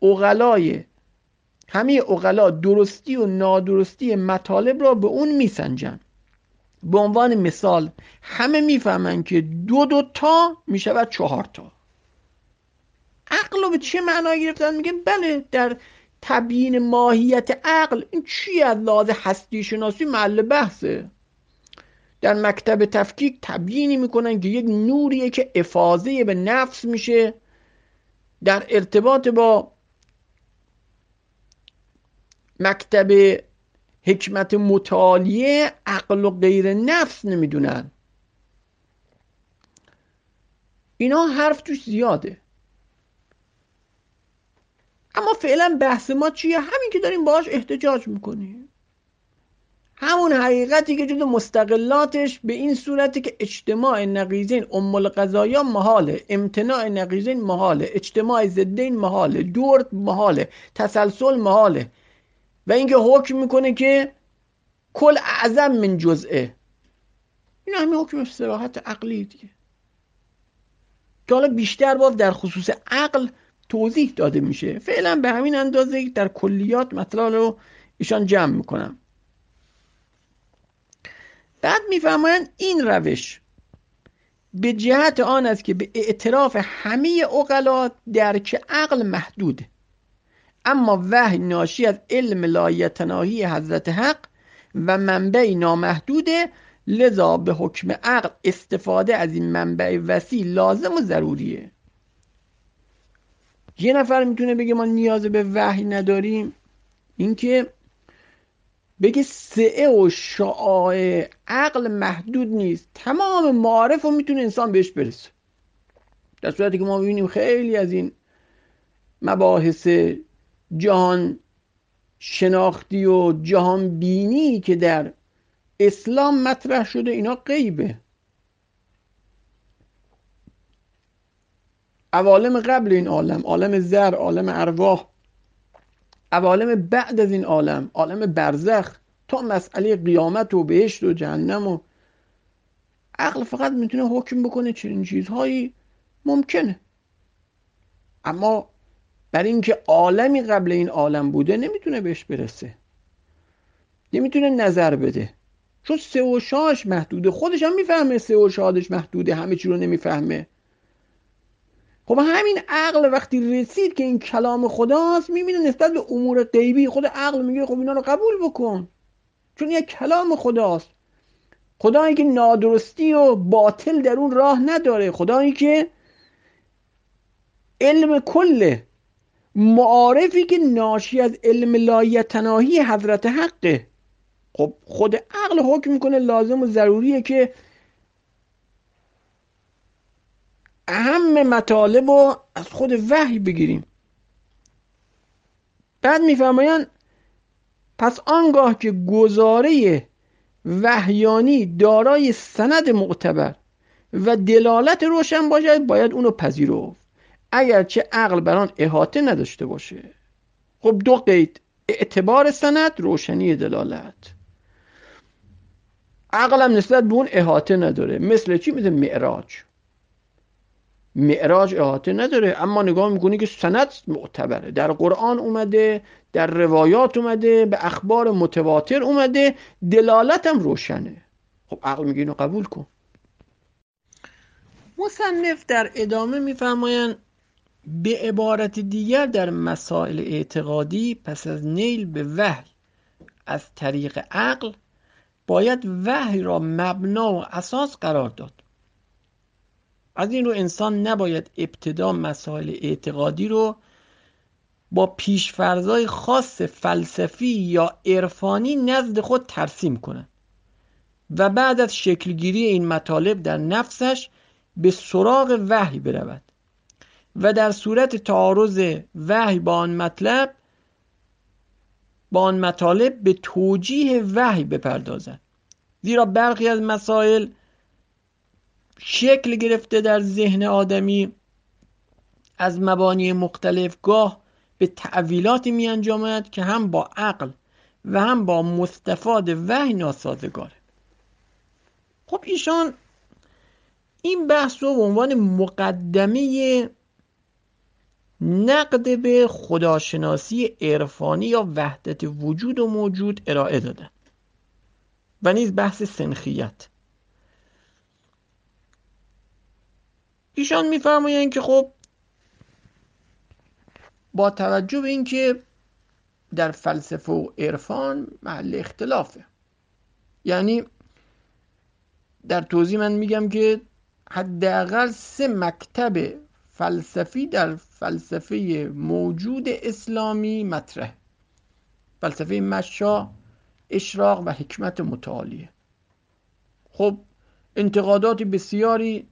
عقلا درستی و نادرستی مطالب را به اون میسنجن. به عنوان مثال همه میفهمن که دو تا میشود 4 تا. عقل رو به چه معنایی گرفتن؟ میگن بله در تبیین ماهیت عقل، این چی از لحاظ هستی شناسی محل بحثه. در مکتب تفکیک تبیینی میکنن که یک نوریه که افاضه به نفس میشه، در ارتباط با مکتب حکمت مطالعه عقل و غیر نفس نمیدونن. اینا حرف توش زیاده. اما فعلا بحث ما چیه؟ همین که داریم باهاش احتجاج میکنیم، همون حقیقتی که جز مستقلاتش به این صورته که اجتماع نقیضین ام القضایا محاله، امتناع نقیضین محاله، اجتماع ضدین محاله، دور محاله، تسلسل محاله، و اینکه حکم میکنه که کل اعظم من جزئه. این همین حکم صراحت عقلی دیگه که حالا بیشتر باز در خصوص عقل توضیح داده میشه. فعلا به همین اندازه در کلیات مطلب رو ایشان جمع میکنم. بعد میفرمایند این روش به جهت آن است که به اعتراف همه عقلا درک عقل محدوده، اما وحی ناشی از علم لایتناهی حضرت حق و منبع نامحدوده، لذا به حکم عقل استفاده از این منبع وسیع لازم و ضروریه. یه نفر میتونه بگه ما نیاز به وحی نداریم، اینکه بگه سعه و شعاع عقل محدود نیست، تمام معارف رو میتونه انسان بهش برسه. در صورتی که ما ببینیم خیلی از این مباحث جهان شناختی و جهان بینی که در اسلام مطرح شده، اینا غیبه. عوالم قبل این عالم، عالم زر، عالم ارواح، عوالم بعد از این عالم، عالم برزخ، تا مسئله قیامت و بهشت و جهنم، و عقل فقط میتونه حکم بکنه چنین چیزهایی ممکنه. اما برای اینکه عالمی قبل این عالم بوده نمیتونه بهش برسه، نمیتونه نظر بده، چون سه و شاش محدوده. خودش هم میفهمه سه و شادش محدوده، همه چی رو نمیفهمه. خب همین عقل وقتی رسید که این کلام خداست، میبینه نسبت به امور غیبی خود عقل میگه خب اینا رو قبول بکن، چون یک کلام خداست. خدایی که نادرستی و باطل در اون راه نداره، خدایی که علم کله، معارفی که ناشی از علم لایتناهی حضرت حقه. خب خود عقل حکم میکنه لازم و ضروریه که اهم مطالب رو از خود وحی بگیریم. بعد میفرمایند پس آنگاه که گزاره وحیانی دارای سند معتبر و دلالت روشن باشد باید اونو پذیرفت، اگرچه عقل بر آن احاطه نداشته باشه. خب دو قید: اعتبار سند، روشنی دلالت. عقل هم نسبت به اون احاطه نداره. مثل چی؟ مثل معراج احاطه نداره، اما نگاه میکنی که سند معتبره، در قرآن اومده، در روایات اومده، به اخبار متواتر اومده، دلالت هم روشنه. خب عقل میگه اینو قبول کن. مصنف در ادامه میفرمایند به عبارت دیگر در مسائل اعتقادی پس از نیل به وحی از طریق عقل باید وحی را مبنا و اساس قرار داد. از این رو انسان نباید ابتدا مسائل اعتقادی رو با پیشفرض‌های خاص فلسفی یا عرفانی نزد خود ترسیم کنه و بعد از شکلگیری این مطالب در نفسش به سراغ وحی برود و در صورت تعارض وحی با آن مطالب به توجیه وحی بپردازد. زیرا برخی از مسائل شکل گرفته در ذهن آدمی از مبانی مختلف، گاه به تعویلاتی می انجامد که هم با عقل و هم با مستفاد وحی ناسازگاره. خب ایشان این بحث رو به عنوان مقدمه نقد به خداشناسی عرفانی یا وحدت وجود و موجود ارائه دادن و نیز بحث سنخیت. ایشان میفرمایند که خب با توجه به اینکه در فلسفه و عرفان محل اختلافه، یعنی در توضیح من میگم که حداقل 3 مکتب فلسفی در فلسفه موجود اسلامی مطرح: فلسفه مشا، اشراق و حکمت متعالیه. خب انتقادات بسیاری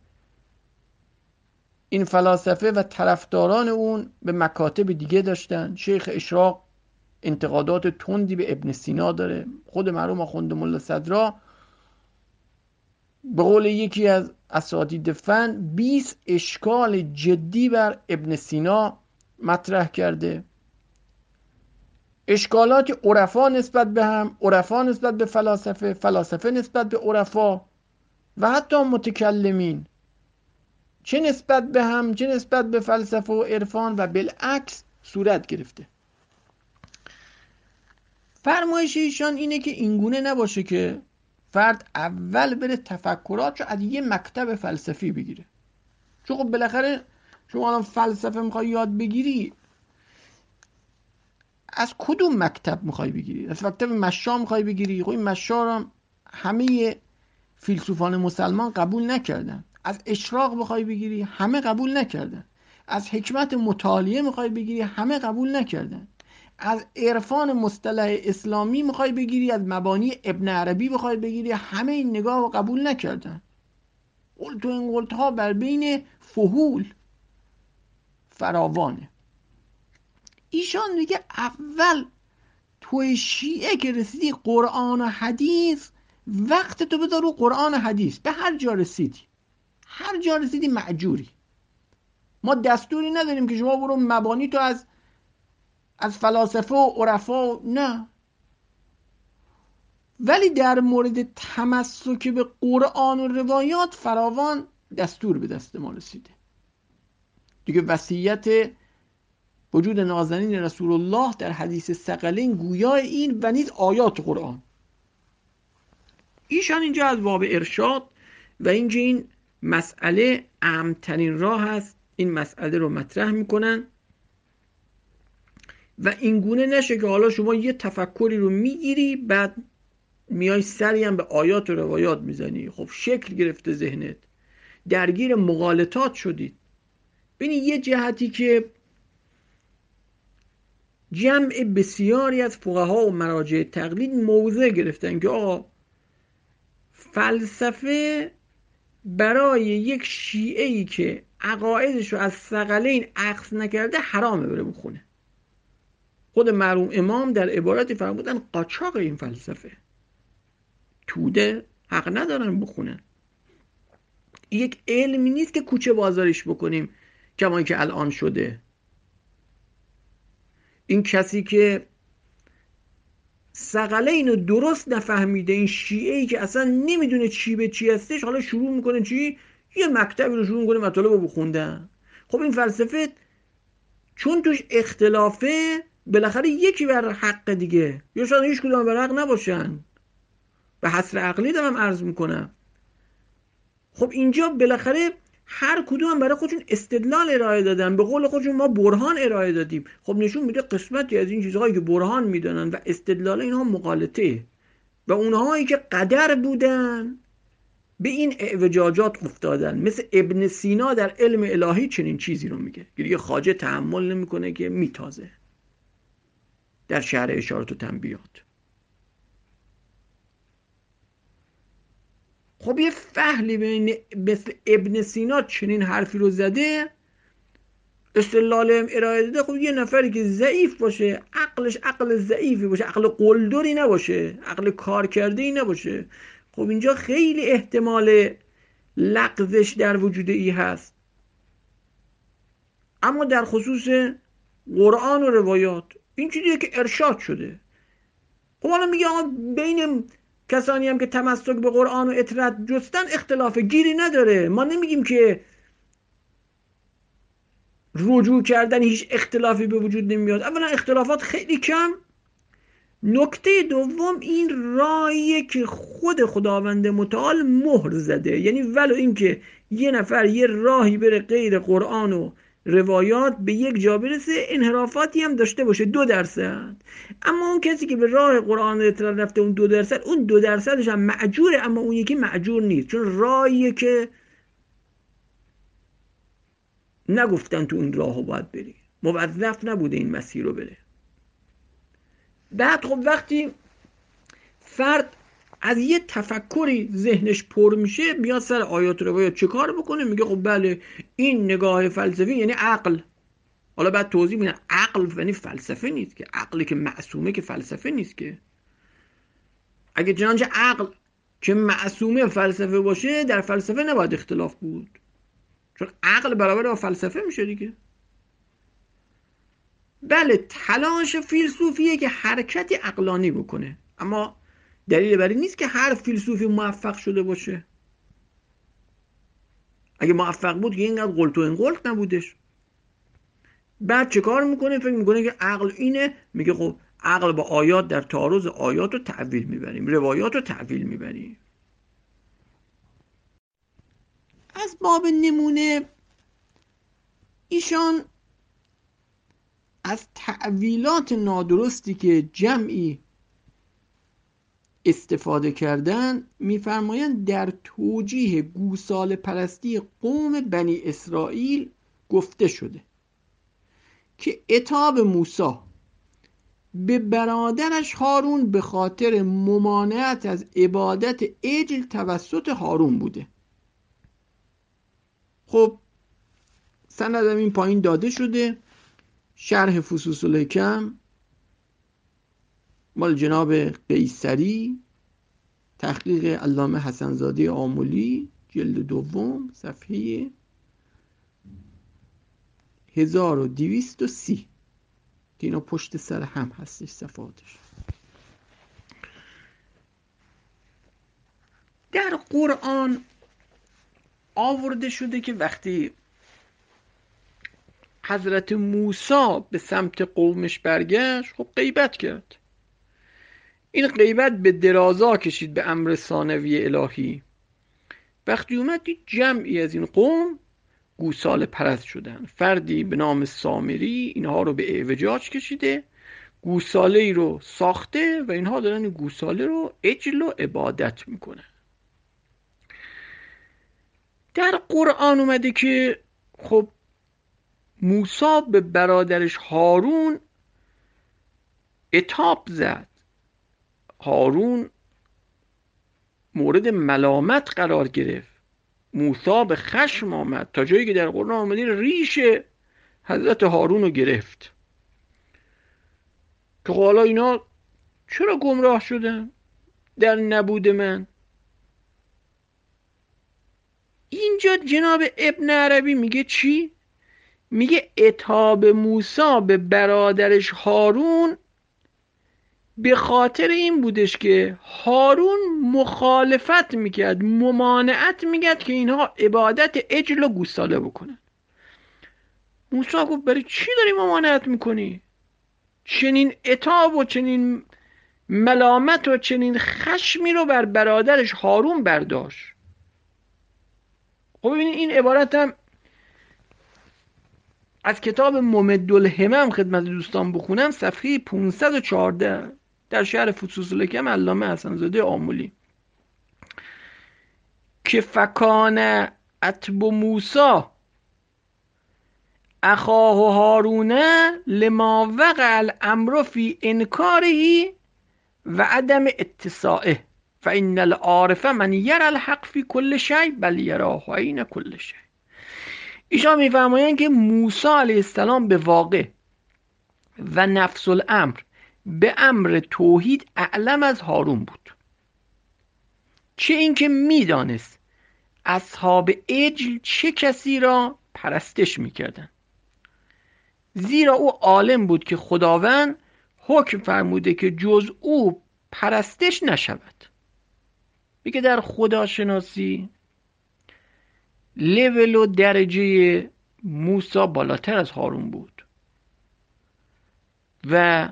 این فلاسفه و طرفداران اون به مکاتب دیگه داشتن. شیخ اشراق انتقادات تندی به ابن سینا داره. خود مرحوم آخوند ملا صدرا به قول یکی از اساتید فن 20 اشکال جدی بر ابن سینا مطرح کرده. اشکالات عرفا نسبت به هم، عرفا نسبت به فلاسفه، فلاسفه نسبت به عرفا و حتی متکلمین، چه نسبت به هم چه نسبت به فلسفه و عرفان و بالعکس صورت گرفته. فرمایش ایشان اینه که اینگونه نباشه که فرد اول بره تفکرات رو از یه مکتب فلسفی بگیره. چون خب بالاخره شما الان فلسفه میخوای یاد بگیری، از کدوم مکتب میخوای بگیری؟ از مکتب مشا میخوای بگیری؟ خب این مشا رو همه فیلسوفان مسلمان قبول نکردن. از اشراق میخوای بگیری؟ همه قبول نکردن. از حکمت متعالیه میخوای بگیری؟ همه قبول نکردن. از عرفان مصطلح اسلامی میخوای بگیری، از مبانی ابن عربی میخوای بگیری، همه این نگاه رو قبول نکردن. قلت و این قلت ها بر بین فحول فراوانه. ایشان میگه اول توی شیعه که رسیدی قرآن و حدیث، وقت تو بذار رو قرآن و حدیث. به هر جا رسیدی مأجوری. ما دستوری نداریم که شما برو مبانی تو از از فلاسفه و عرفا نه. ولی در مورد تمسک به قرآن و روایات فراوان دستور به دست ما رسیده دیگه. وصیت وجود نازنین رسول الله در حدیث ثقلین گویای این و نیز آیات قرآن. ایشان اینجا از باب ارشاد و اینجا این مسئله امن‌ترین راه هست، این مسئله رو مطرح میکنن و این گونه نشه که حالا شما یه تفکری رو میگیری بعد میای سری هم به آیات و روایات میزنی، خب شکل گرفته ذهنت، درگیر مغالطات شدید. ببینید یه جهتی که جمع بسیاری از فقها و مراجع تقلید موضع گرفتن که آقا فلسفه برای یک شیعه‌ای که عقایدش رو از ثقلین اخذ نکرده حرامه بره بخونه. خود مرحوم امام در عبارتی فرمودن قاچاق این فلسفه، توده حق ندارن بخونن. یک علمی نیست که کوچه بازاریش بکنیم کما که الان شده. این کسی که ثقلین رو درست نفهمیده، این شیعه‌ای که اصلا نمیدونه چی به چی هستش، حالا شروع میکنه چی؟ یه مکتبی رو شروع میکنه مطالب رو بخوندن. خب این فلسفه چون توش اختلافه بالاخره یکی بر حق دیگه، یا شاید هیچ کدوم بر حق نباشن، به حصر عقلی دارم عرض میکنم. خب اینجا بالاخره هر کدوم برای خودشون استدلال ارائه دادن، به قول خودشون ما برهان ارائه دادیم. خب نشون میده قسمتی از این چیزهایی که برهان میدونن و استدلال اینها مغالطه و اونهایی که قدر بودن به این اعوجاجات افتادن. مثل ابن سینا در علم الهی چنین چیزی رو میگه که دیگه خواجه تحمل نمیکنه که میتازه در شرح اشارات و تنبیهات. خب یه فهلی بین مثل ابن سینا چنین حرفی رو زده، استدلال ارائه داده. خب یه نفری که ضعیف باشه، عقلش عقل ضعیفی باشه، عقل قلدری نباشه، عقل کار کرده ای نباشه، خب اینجا خیلی احتمال لغزش در وجود ای هست. اما در خصوص قرآن و روایات این چیزیه که ارشاد شده. خب حالا میگه بین کسانی هم که تمسک به قرآن و اطرت جستن اختلاف گیری نداره. ما نمیگیم که رجوع کردن هیچ اختلافی به وجود نمیاد. اولا اختلافات خیلی کم. نکته دوم این راهیه که خود خداوند متعال مهر زده، یعنی ولو اینکه یه نفر یه راهی بره غیر قرآن و روایات به یک جا برسه، انحرافاتی هم داشته باشه 2%، اما اون کسی که به راه قرآن اطلاع رفته اون 2%، اون 2%ش هم معجوره، اما اون یکی معجور نیست، چون راهیه که نگفتن تو این راهو باید بری، موظف نبوده این مسیر رو بره. بعد خب وقتی فرد از یه تفکری ذهنش پر میشه، بیاد سر آیات روایات چه کار بکنه؟ میگه خب بله این نگاه فلسفی یعنی عقل. حالا بعد توضیح میدن عقل یعنی فلسفه نیست که، عقلی که معصومه که فلسفه نیست که. اگه چنانچه عقل که معصومه فلسفه باشه، در فلسفه نباید اختلاف بود، چون عقل برابر با فلسفه میشه دیگه. بله تلاش فیلسوفیه که حرکتی عقلانی بکنه، اما دلیل بر این نیست که هر فیلسوفی موفق شده باشه. اگه موفق بود که اینقدر قلت و انقلت نبودش. بعد چه کار میکنه؟ فکر میکنه که عقل اینه، میگه خب عقل با آیات در تعارض، آیات رو تعویل میبریم، روایات رو تعویل میبریم. از باب نمونه ایشان از تعویلات نادرستی که جمعی استفاده کردن میفرمایند در توجیه گوساله پرستی قوم بنی اسرائیل گفته شده که عتاب موسی به برادرش هارون به خاطر ممانعت از عبادت عجل توسط هارون بوده. خب سندم این پایین داده شده، شرح فصوص الحکم مال جناب قیصری، تحقیق علامه حسنزاده آملی، جلد دوم، صفحه 1230. که اینا پشت سر هم هستش صفاتش. در قرآن آورده شده که وقتی حضرت موسی به سمت قومش برگشت، خب غیبت کرد. این غیبت به درازا کشید به امر ثانوی الهی. وقتی اومد دید جمعی از این قوم گوساله پرست شدن. فردی به نام سامری اینها رو به اعوجاج کشیده، گوساله ای رو ساخته و اینها دارن این گوساله رو عجل و عبادت میکنن. در قرآن اومده که خب موسی به برادرش هارون عتاب زد. هارون مورد ملامت قرار گرفت. موسی به خشم آمد تا جایی که در قرآن آمده ریش حضرت هارون رو گرفت که حالا اینا چرا گمراه شدن در نبود من. اینجا جناب ابن عربی میگه چی؟ میگه عتاب موسی به برادرش هارون به خاطر این بودش که هارون مخالفت میکرد، ممانعت میکرد که اینها عبادت عجل و گوساله بکنن. موسی گفت برای چی داری ممانعت میکنی؟ چنین عتاب و چنین ملامت و چنین خشمی رو بر برادرش هارون برداشت. خب ببینید این عبارت هم از کتاب ممد الهمم خدمت دوستان بخونم، صفحه 514 در شرح فصوص الحکم علامه حسن زاده آملی که فکان عتب موسی اخاه هارون لما وقع الامر فی انکاره و عدم اتساعه فان العارف من یرى الحق فی کل شیء بل یراه عین کل شیء. ایشان میفرمایند که موسی علیه السلام به واقع و نفس الامر به امر توحید اعلم از هارون بود، چه اینکه میدانست اصحاب عجل چه کسی را پرستش میکردن، زیرا او عالم بود که خداوند حکم فرموده که جز او پرستش نشود. میگه در خداشناسی لول و درجه موسی بالاتر از هارون بود و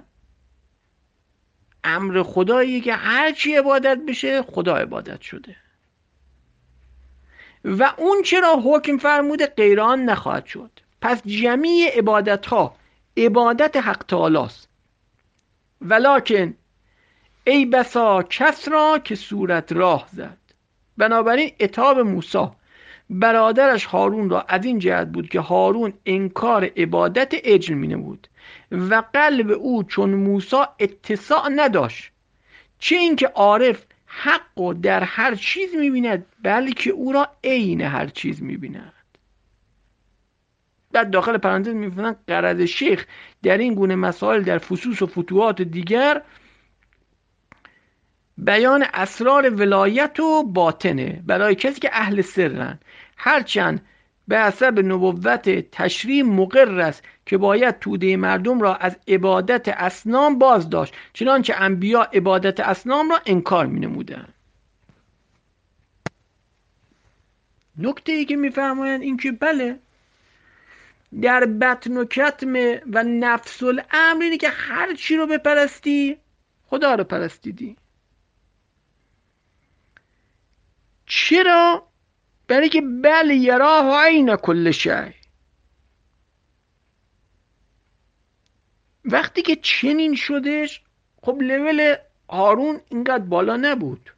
امر خداییه که هرچی عبادت بشه خدا عبادت شده و اون چرا حکم فرموده غیر آن نخواهد شد. پس جمیع عبادت ها عبادت حق تعالی است، ولکن ای بسا کس را که صورت راه زد. بنابراین عتاب موسی برادرش هارون را از این جهت بود که هارون انکار عبادت عجل می نمود و قلب او چون موسی اتساع نداشت، چه اینکه عارف حق و در هر چیز می بیند بلکه او را عین هر چیز می بیند. بعد داخل پرانتز می فرمایند غرض شیخ در این گونه مسائل در فصوص و فتوحات دیگر بیان اسرار ولایت و باطنه برای کسی که اهل سرن، هرچند به حسب نبوت تشریع مقر است که باید توده مردم را از عبادت اصنام باز داشت، چنانچه انبیا عبادت اصنام را انکار می نمودند. نکته ای که می فرمایند این که بله در بطن و کتم و نفس الامر اینه که هر چی رو بپرستی خدا رو پرستیدی. چرا؟ برای که بل یراه عین کل شیء. وقتی که چنین شدش خب لول هارون اینقدر بالا نبود.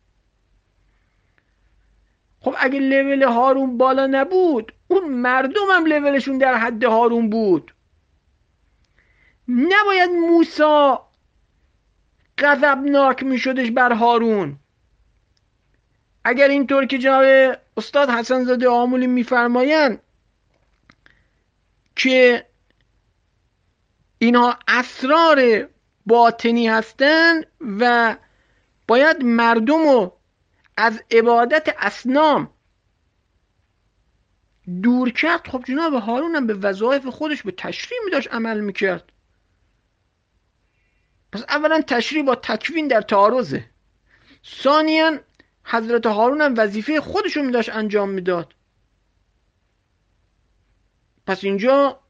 خب اگه لول هارون بالا نبود اون مردم هم لولشون در حد هارون بود. نباید موسی غضبناک می شدش بر هارون. اگر اینطور که جناب استاد حسن زاده آمولی میفرمایند که اینها اسرار باطنی هستند و باید مردم رو از عبادت اصنام دور کرد، خب جناب هارون هم به وظایف خودش به تشریع می داشت عمل میکرد. پس اولا تشریع با تکوین در تعارضه. ثانیاً حضرت هارون هم وظیفه خودشون داشت انجام میداد. پس اینجا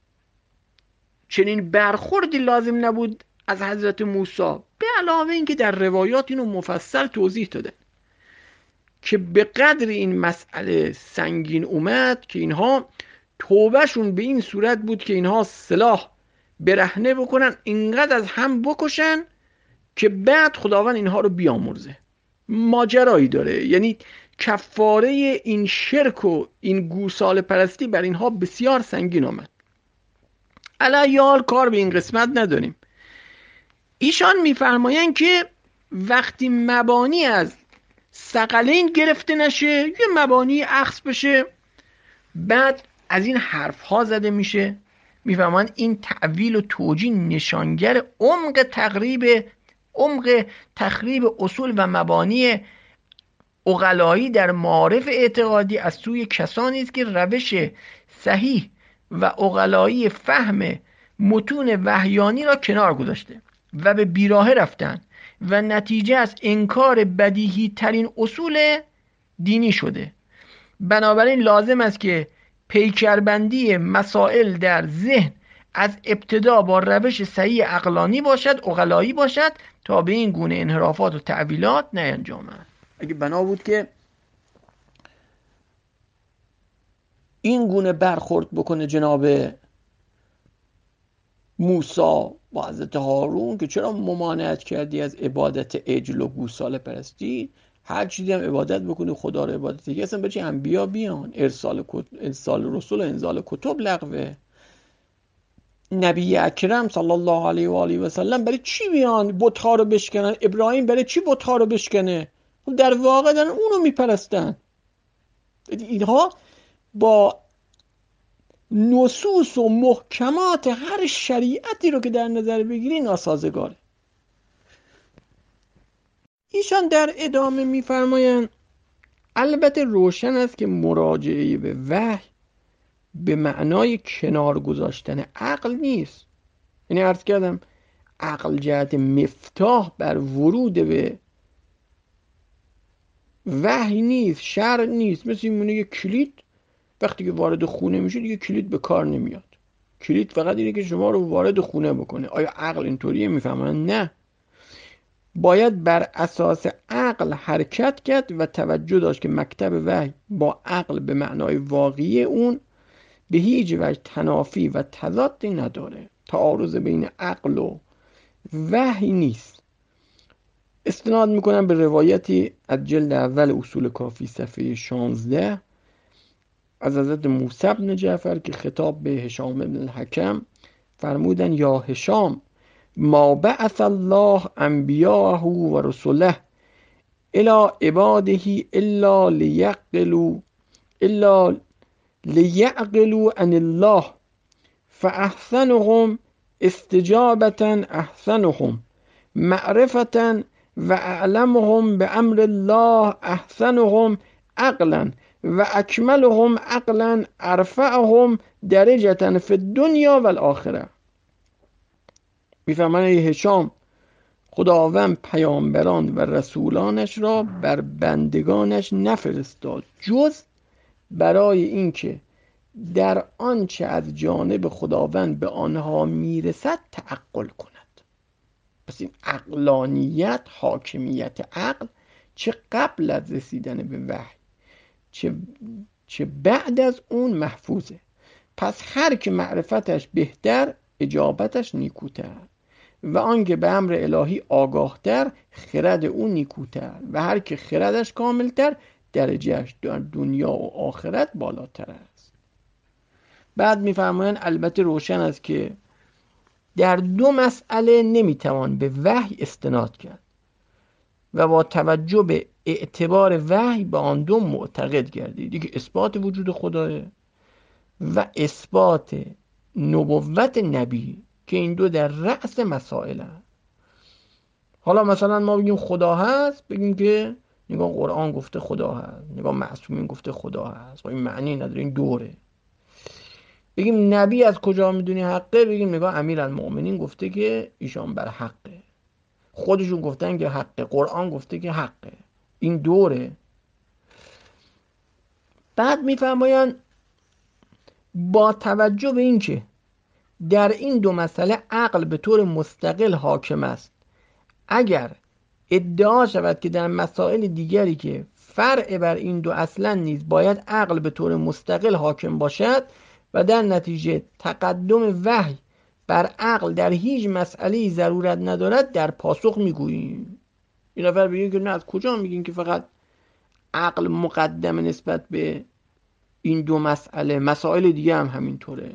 چنین برخوردی لازم نبود از حضرت موسی، به علاوه اینکه در روایات اینو مفصل توضیح داده که به قدر این مسئله سنگین اومد که اینها توبهشون به این صورت بود که اینها سلاح برهنه بکنن، اینقدر از هم بکشن که بعد خداوند اینها رو بیامرزه. ماجرایی داره، یعنی کفاره این شرک و این گوساله پرستی بر اینها بسیار سنگین آمد. علیال کار به این قسمت نداریم. ایشان میفرمایند که وقتی مبانی از ثقلین گرفته نشه، یه مبانی اخذ بشه، بعد از این حرف ها زده میشه، میفهمن این تعویل و توجیه نشانگر عمق تخریب اصول و مبانی عقلایی در معارف اعتقادی از سوی کسانی است که روش صحیح و عقلایی فهم متون وحیانی را کنار گذاشته و به بیراهه رفتن و نتیجه از انکار بدیهی ترین اصول دینی شده. بنابراین لازم است که پیکربندی مسائل در ذهن از ابتدا با روش صحیح عقلایی باشد تا به این گونه انحرافات و تعویلات نینجامد. اگه بنا بود که این گونه برخورد بکنه جناب موسی با حضرت هارون که چرا ممانعت کردی از عبادت عجل و گوساله پرستی، هر چیزی هم عبادت بکنی خدا رو عبادت دیگه، اصلا بچه انبیا بیان، ارسال رسول و انزال کتب لغوه. نبی اکرم صلی الله علیه و آله و سلم برای چی بیان بت‌ها رو بشکنن؟ ابراهیم برای چی بت‌ها رو بشکنه؟ در واقع دارن اونو میپرستن. اینها با نصوص و محکمات هر شریعتی رو که در نظر بگیری ناسازگاره. ایشان در ادامه میفرمایند البته روشن است که مراجعه به وحی به معنای کنار گذاشتن عقل نیست. یعنی عرض کردم عقل جهت مفتاح بر ورود به وحی نیست، شرع نیست. مثل این مونه کلید وقتی که وارد خونه میشه دیگه کلید به کار نمیاد. کلید فقط اینه که شما رو وارد خونه بکنه. آیا عقل اینطوریه؟ میفهمن نه. باید بر اساس عقل حرکت کرد و توجه داشت که مکتب وحی با عقل به معنای واقعی اون به هیچ وجه تنافی و تضادی نداره. تعارض بین عقل و وحی نیست. استناد میکنم به روایتی از جلد اول اصول کافی صفحه 16 از حضرت موسی بن جعفر که خطاب به هشام بن الحکم فرمودن یا هشام ما بعث الله انبیاءه و رسله الی عباده الا لیعقلوا عن الله فاحسنهم استجابة احسنهم معرفة و اعلمهم بامر الله احسنهم عقلا و اکملهم عقلا ارفعهم درجة فی الدنیا و الاخره. میفهمن ای هشام خداوند پیامبران و رسولانش را بر بندگانش نفرستاد جز برای اینکه در آنچه از جانب خداوند به آنها میرسد تعقل کند. پس این عقلانیت، حاکمیت عقل چه قبل از رسیدن به وحی چه بعد از اون محفوظه. پس هر که معرفتش بهتر اجابتش نیکوتر و آنکه به امر الهی آگاهتر خرد او نیکوتر و هر که خردش کاملتر درجهش در دنیا و آخرت بالاتر است. بعد میفرمایند البته روشن است که در دو مسئله نمیتوان به وحی استناد کرد و با توجه به اعتبار وحی به آن دو معتقد گردید. یکی اثبات وجود خداه و اثبات نبوت نبی که این دو در رأس مسائل هست. حالا مثلا ما بگیم خدا هست، بگیم که نگاه قرآن گفته خدا هست، نگاه معصومین گفته خدا هست، این معنی نداره، این دوره. بگیم نبی از کجا میدونی حقه، بگیم نگاه امیرالمؤمنین گفته که ایشان بر حقه. خودشون گفتن که حقه، قرآن گفته که حقه، این دوره. بعد میفرمایند با توجه به اینکه در این دو مسئله عقل به طور مستقل حاکم است، اگر ادعا شود که در مسائل دیگری که فرع بر این دو اصلا نیز باید عقل به طور مستقل حاکم باشد و در نتیجه تقدم وحی بر عقل در هیچ مسئله ضرورت ندارد، در پاسخ میگوییم. این نفر بگیم که نه، از کجا میگین که فقط عقل مقدم نسبت به این دو مسئله، مسائل دیگه هم همینطوره،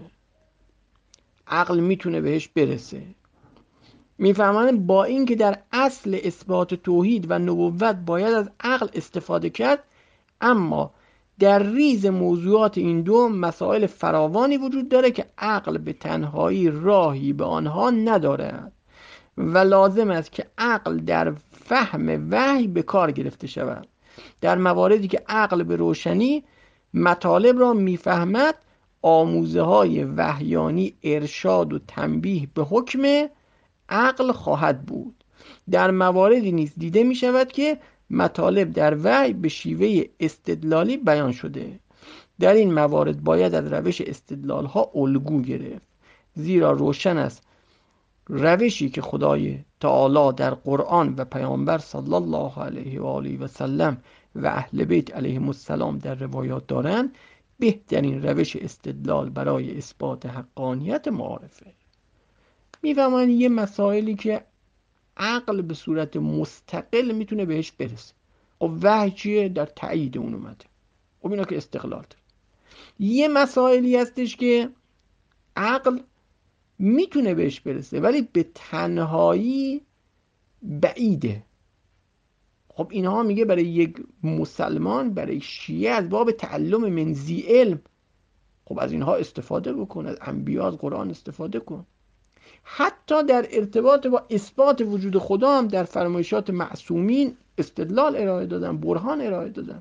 عقل میتونه بهش برسه. میفهمند با این که در اصل اثبات توحید و نبوت باید از عقل استفاده کرد، اما در ریز موضوعات این دو مسائل فراوانی وجود داره که عقل به تنهایی راهی به آنها ندارد و لازم است که عقل در فهم وحی به کار گرفته شود. در مواردی که عقل به روشنی مطالب را میفهمد، آموزه های وحیانی ارشاد و تنبیه به حکم عقل خواهد بود. در مواردی نیز دیده می شود که مطالب در وحی به شیوه استدلالی بیان شده. در این موارد باید از روش استدلال ها الگو گرفت، زیرا روشن است روشی که خدای تعالی در قرآن و پیامبر صلی الله علیه و آله و سلم و اهل بیت علیهم السلام در روایات دارند، بهترین روش استدلال برای اثبات حقانیت معارفه. میفهمن یه مسائلی که عقل به صورت مستقل میتونه بهش برسه. خب وحی چیه؟ در تایید اون اومده. خب اینا که استقلال داره. یه مسائلی هستش که عقل میتونه بهش برسه ولی به تنهایی بعیده. خب اینها میگه برای یک مسلمان، برای شیعه، از باب تعلم من ذی علم، خب از اینها استفاده بکن، از انبیا، از قرآن استفاده کن. حتی در ارتباط با اثبات وجود خدا هم در فرمایشات معصومین استدلال ارائه دادن، برهان ارائه دادن.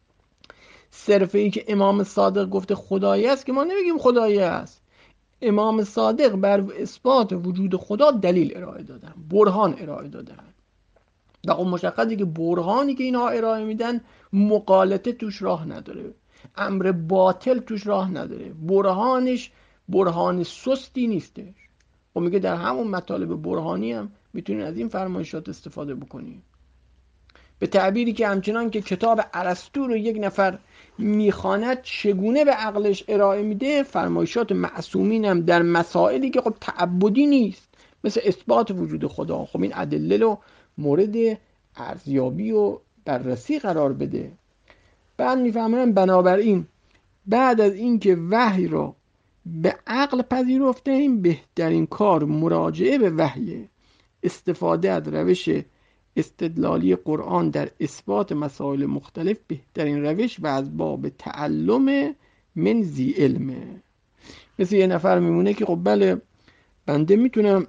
صرف این که امام صادق گفته خدایی است که ما نمیگیم خدایی است. امام صادق بر اثبات وجود خدا دلیل ارائه دادن، برهان ارائه دادن. و خب مشخصه که برهانی که اینها ارائه میدن مغالطه توش راه نداره، امر باطل توش راه نداره، برهانش برهان سستی نیستش. و میگه در همون مطالب برهانی هم میتونین از این فرمایشات استفاده بکنین. به تعبیری که همچنان که کتاب ارسطو رو یک نفر میخواند چگونه به عقلش ارائه میده، فرمایشات معصومین هم در مسائلی که خب تعبدی نیست، مثل اثبات وجود خدا، خب این ادله رو مورد ارزیابی و بررسی قرار بده. بعد میفهمن بنابراین بعد از اینکه وحی رو به عقل پذیرفته ایم، بهترین کار مراجعه به وحی، استفاده از روش استدلالی قرآن در اثبات مسائل مختلف بهترین روش و از باب تعلم من ذی علمه. مثل یه نفر میمونه که خب بله بنده میتونم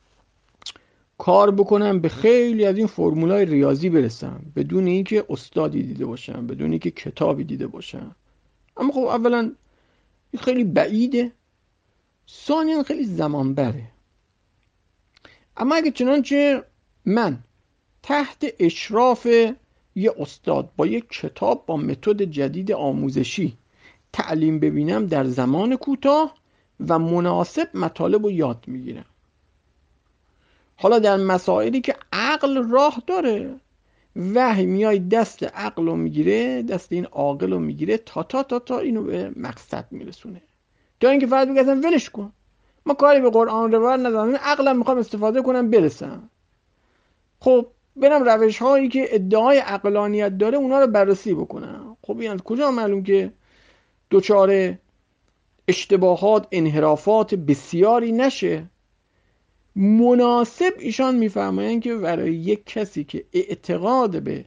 کار بکنم به خیلی از این فرمولای ریاضی برسم بدون اینکه استادی دیده باشم، بدون اینکه کتابی دیده باشم. اما خب اولا خیلی بعیده، ثانیاً خیلی زمان بره. اما اگه چنانچه من تحت اشراف یه استاد با یک کتاب با متد جدید آموزشی تعلیم ببینم، در زمان کوتاه و مناسب مطالب رو یاد میگیرم. حالا در مسائلی که عقل راه داره، وحی میای دست عقل رو میگیره، دست این عاقل رو میگیره تا اینو به مقصد میرسونه. تا اینکه فقط بگه اصلا ولش کن، ما کاری به قرآن روایت ندارم، عقلم میخوام استفاده کنم برسم. خب برم روش هایی که ادعای عقلانیت داره اونا رو بررسی بکنم. خب این از کجا معلوم که دچار اشتباهات، انحرافات بسیاری نشه؟ مناسب ایشان میفرمایند که برای یک کسی که اعتقاد به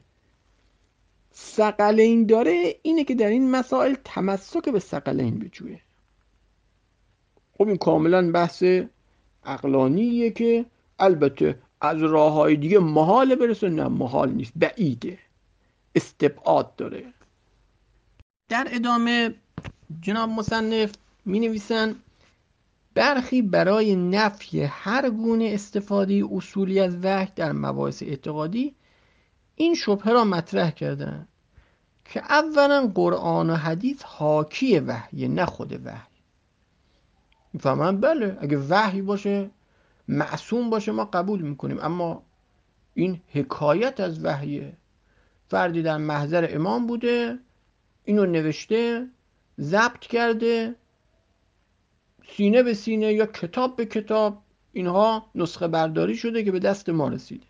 ثقلین داره اینه که در این مسائل تمسک به ثقلین بجویه. خب این کاملا بحث عقلانیه که البته از راههای دیگه محال برسه، نه محال نیست، بعیده، استبعاد داره. در ادامه جناب مصنف می نویسن برخی برای نفی هر گونه استفاده اصولی از وحی در مباحث اعتقادی این شبهه را مطرح کردند که اولا قرآن و حدیث حاکی وحی، نه خود وحی. میفهمن بله اگه وحی باشه معصوم باشه ما قبول میکنیم، اما این حکایت از وحیه. فردی در محضر امام بوده، اینو نوشته، ضبط کرده، سینه به سینه یا کتاب به کتاب اینها نسخه برداری شده که به دست ما رسیده.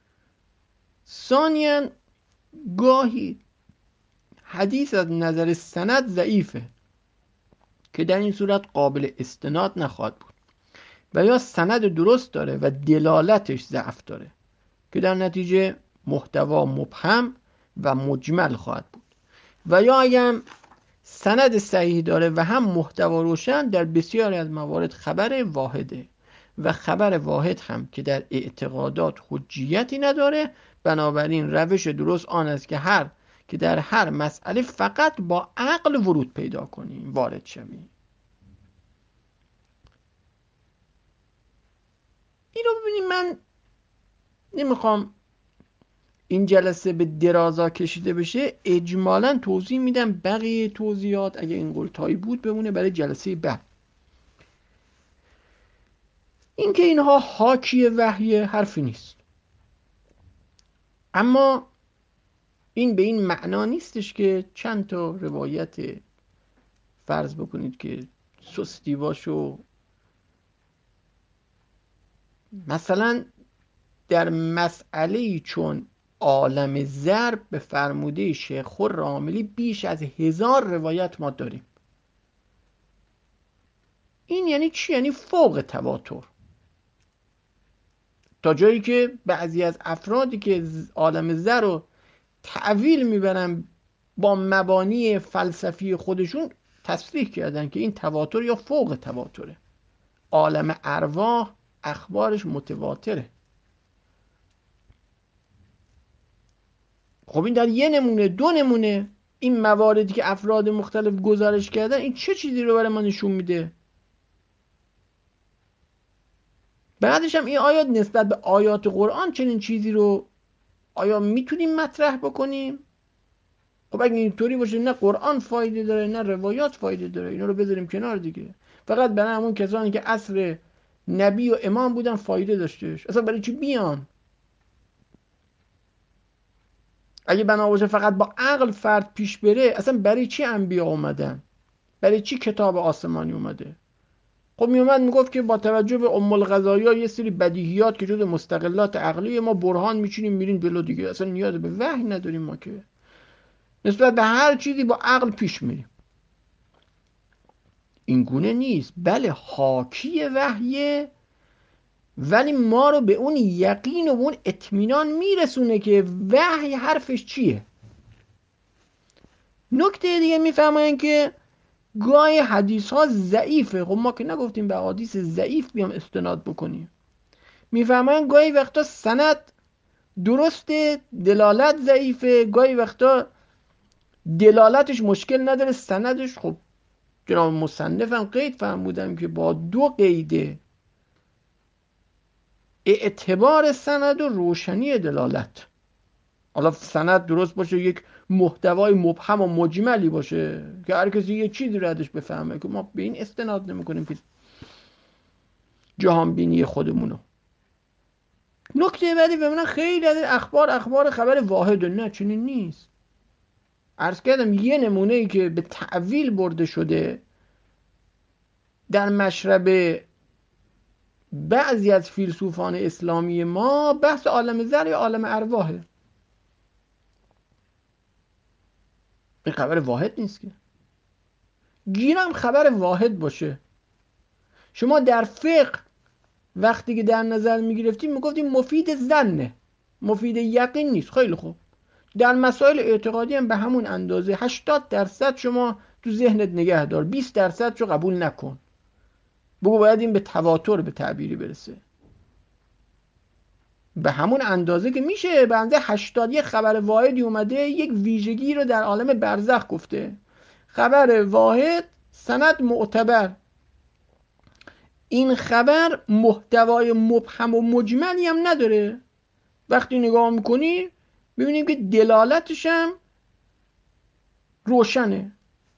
ثانیاً گاهی حدیث از نظر سند ضعیفه که در این صورت قابل استناد نخواهد بود، و یا سند درست داره و دلالتش ضعف داره که در نتیجه محتوا مبهم و مجمل خواهد بود، و یا اگر سند صحیح داره و هم محتوا روشن، در بسیاری از موارد خبر واحده و خبر واحد هم که در اعتقادات حجیتی نداره. بنابراین روش درست آن است که در هر مسئله فقط با عقل ورود پیدا کنیم، وارد شویم. این رو ببینیم، من نمیخوام این جلسه به درازا کشیده بشه، اجمالا توضیح میدم، بقیه توضیحات اگه این قلتایی بود بمونه برای جلسه بعد. این که اینها حاکی وحی حرفی نیست، اما این به این معنا نیستش که چند تا روایت فرض بکنید که سستی باشو، مثلا در مسئله چون عالم ضرب به فرموده شیخ خراملی بیش از 1000 روایت ما داریم. این یعنی چی؟ یعنی فوق تواتر، تا جایی که بعضی از افرادی که عالم ضرب رو تعویل میبرن با مبانی فلسفی خودشون تصریح کردن که این تواتر یا فوق تواتره. عالم ارواح اخبارش متواتره. خب این در یه نمونه، دو نمونه این مواردی که افراد مختلف گزارش کردن، این چه چیزی رو برای ما نشون میده؟ بعدش هم این آیات نسبت به آیات قرآن چنین چیزی رو آیا میتونیم مطرح بکنیم؟ خب اگه اینطوری باشه نه قرآن فایده داره نه روایات فایده داره، اینا رو بذاریم کنار دیگه. فقط برای همون کسانی که عصر نبی و امام بودن فایده داشتهش، اصلا برای چی بیان؟ اگه بنا باشه فقط با عقل فرد پیش بره، اصلا برای چی انبیا اومدن؟ برای چی کتاب آسمانی اومده؟ خب میومد میگفت که با توجه به ام القضایا یه سری بدیهیات که جزء مستقلات عقلی ما برهان میچینیم میرین جلو دیگه، اصلا نیاز به وحی نداریم ما، که نسبت به هر چیزی با عقل پیش میریم. این گونه نیست. بله حاکی وحیه، ولی ما رو به اون یقین و اون اطمینان میرسونه که وحی حرفش چیه. نکته دیگه میفهمن که گاهی حدیث ها ضعیفه. خب ما که نگفتیم به حدیث ضعیف بیام استناد بکنیم. میفهمن گاهی وقتا سند درسته، دلالت ضعیفه، گاهی وقتا دلالتش مشکل نداره، سندش. خب جناب مصنفم قید فرمودن که با 2 قید: اعتبار سند و روشنی دلالت. حالا سند درست باشه، یک محتوای مبهم و مجملی باشه که هر کسی یه چیزی رو ازش بفهمه، که ما به این استناد نمی‌کنیم که جهان بینی خودمونو. نکته بعدی ببینن خیلی از اخبار خبر واحد، نه چنین نیست. عرض کردم یه نمونه‌ای که به تعویل برده شده در مشرب بعضی از فیلسوفان اسلامی ما، بحث عالم ذر یا عالم ارواحه. این خبر واحد نیست که. گیرم خبر واحد باشه. شما در فقه وقتی که در نظر میگرفتیم میگفتیم مفید ظنه، مفید یقین نیست. خیلی خوب، در مسائل اعتقادی هم به همون اندازه. 80% شما تو ذهنت نگه دار، 20% رو قبول نکن، بگو باید این به تواتر به تعبیری برسه. به همون اندازه که میشه، به اندازه 80 یک خبر واحدی اومده یک ویژگی رو در عالم برزخ گفته. خبر واحد، سند معتبر، این خبر محتوای مبهم و مجملی هم نداره. وقتی نگاه میکنی ببینیم که دلالتش هم روشنه،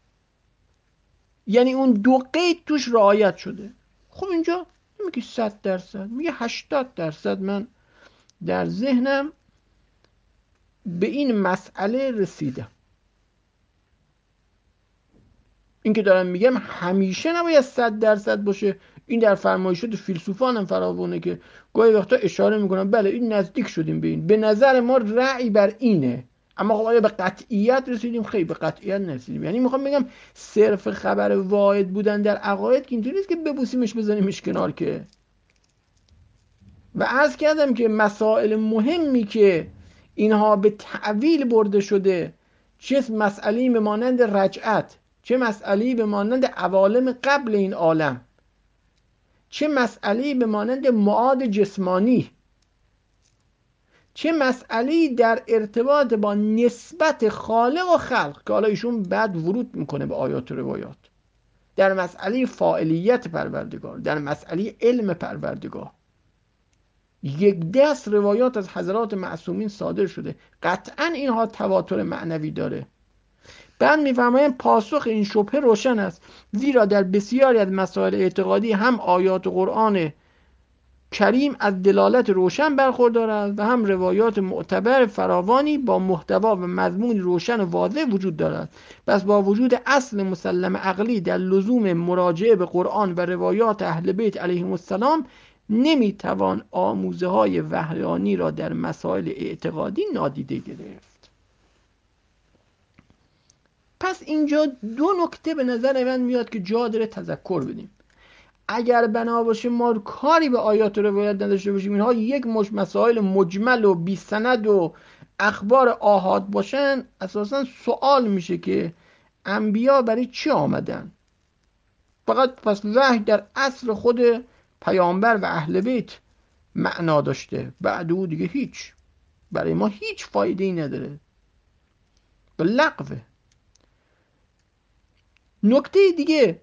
یعنی اون دو قید توش رعایت شده. خب اینجا میگه 100%، میگه 80% من در ذهنم به این مسئله رسیدم. این که دارم میگم همیشه نباید 100% باشه. این در فرمایشات فیلسوفان هم فراوونه که گاهی وقتا اشاره میکنن بله این نزدیک شدیم به این، به نظر ما رأی بر اینه، اما خب آیا به قطعیت رسیدیم؟ خیلی به قطعیت نرسیدیم. یعنی میخوام بگم صرف خبر واحد بودن در عقاید که اینطوری نیست که ببوسیمش بزنیمش کنار که. و عرض کردم که مسائل مهمی که اینها به تعویل برده شده، چه مسئله‌ای به مانند رجعت، چه مسئله‌ای به مانند عوالم قبل این عالم، چه مسئله‌ای به مانند معاد جسمانی، چه مسئله‌ای در ارتباط با نسبت خالق و خلق که حالا ایشون بعد ورود میکنه به آیات و روایات، در مسئله فاعلیت پروردگار، در مسئله علم پروردگار، یک دست روایات از حضرات معصومین صادر شده. قطعا اینها تواتر معنوی داره. بعد میفرمایند پاسخ این شبهه روشن است، زیرا در بسیاری از مسائل اعتقادی هم آیات قرآن کریم از دلالت روشن برخوردار است و هم روایات معتبر فراوانی با محتوا و مضمون روشن و واضح وجود دارد. پس با وجود اصل مسلم عقلی در لزوم مراجعه به قرآن و روایات اهل بیت علیهم السلام، نمیتوان آموزه های وحیانی را در مسائل اعتقادی نادیده گرفت. پس اینجا دو نکته به نظر من میاد که جا داره تذکر بدیم. اگر بنا باشه ما کاری به آیات و روایت نداشته باشیم، اینها یک مسائل مجمل و بی سند و اخبار آحاد باشن، اساسا سوال میشه که انبیا برای چی آمدن؟ فقط پس وحی در عصر خود پیامبر و اهل بیت معنا داشته، بعد او دیگه هیچ، برای ما هیچ فایده ای نداره، به لغوه. نکته دیگه،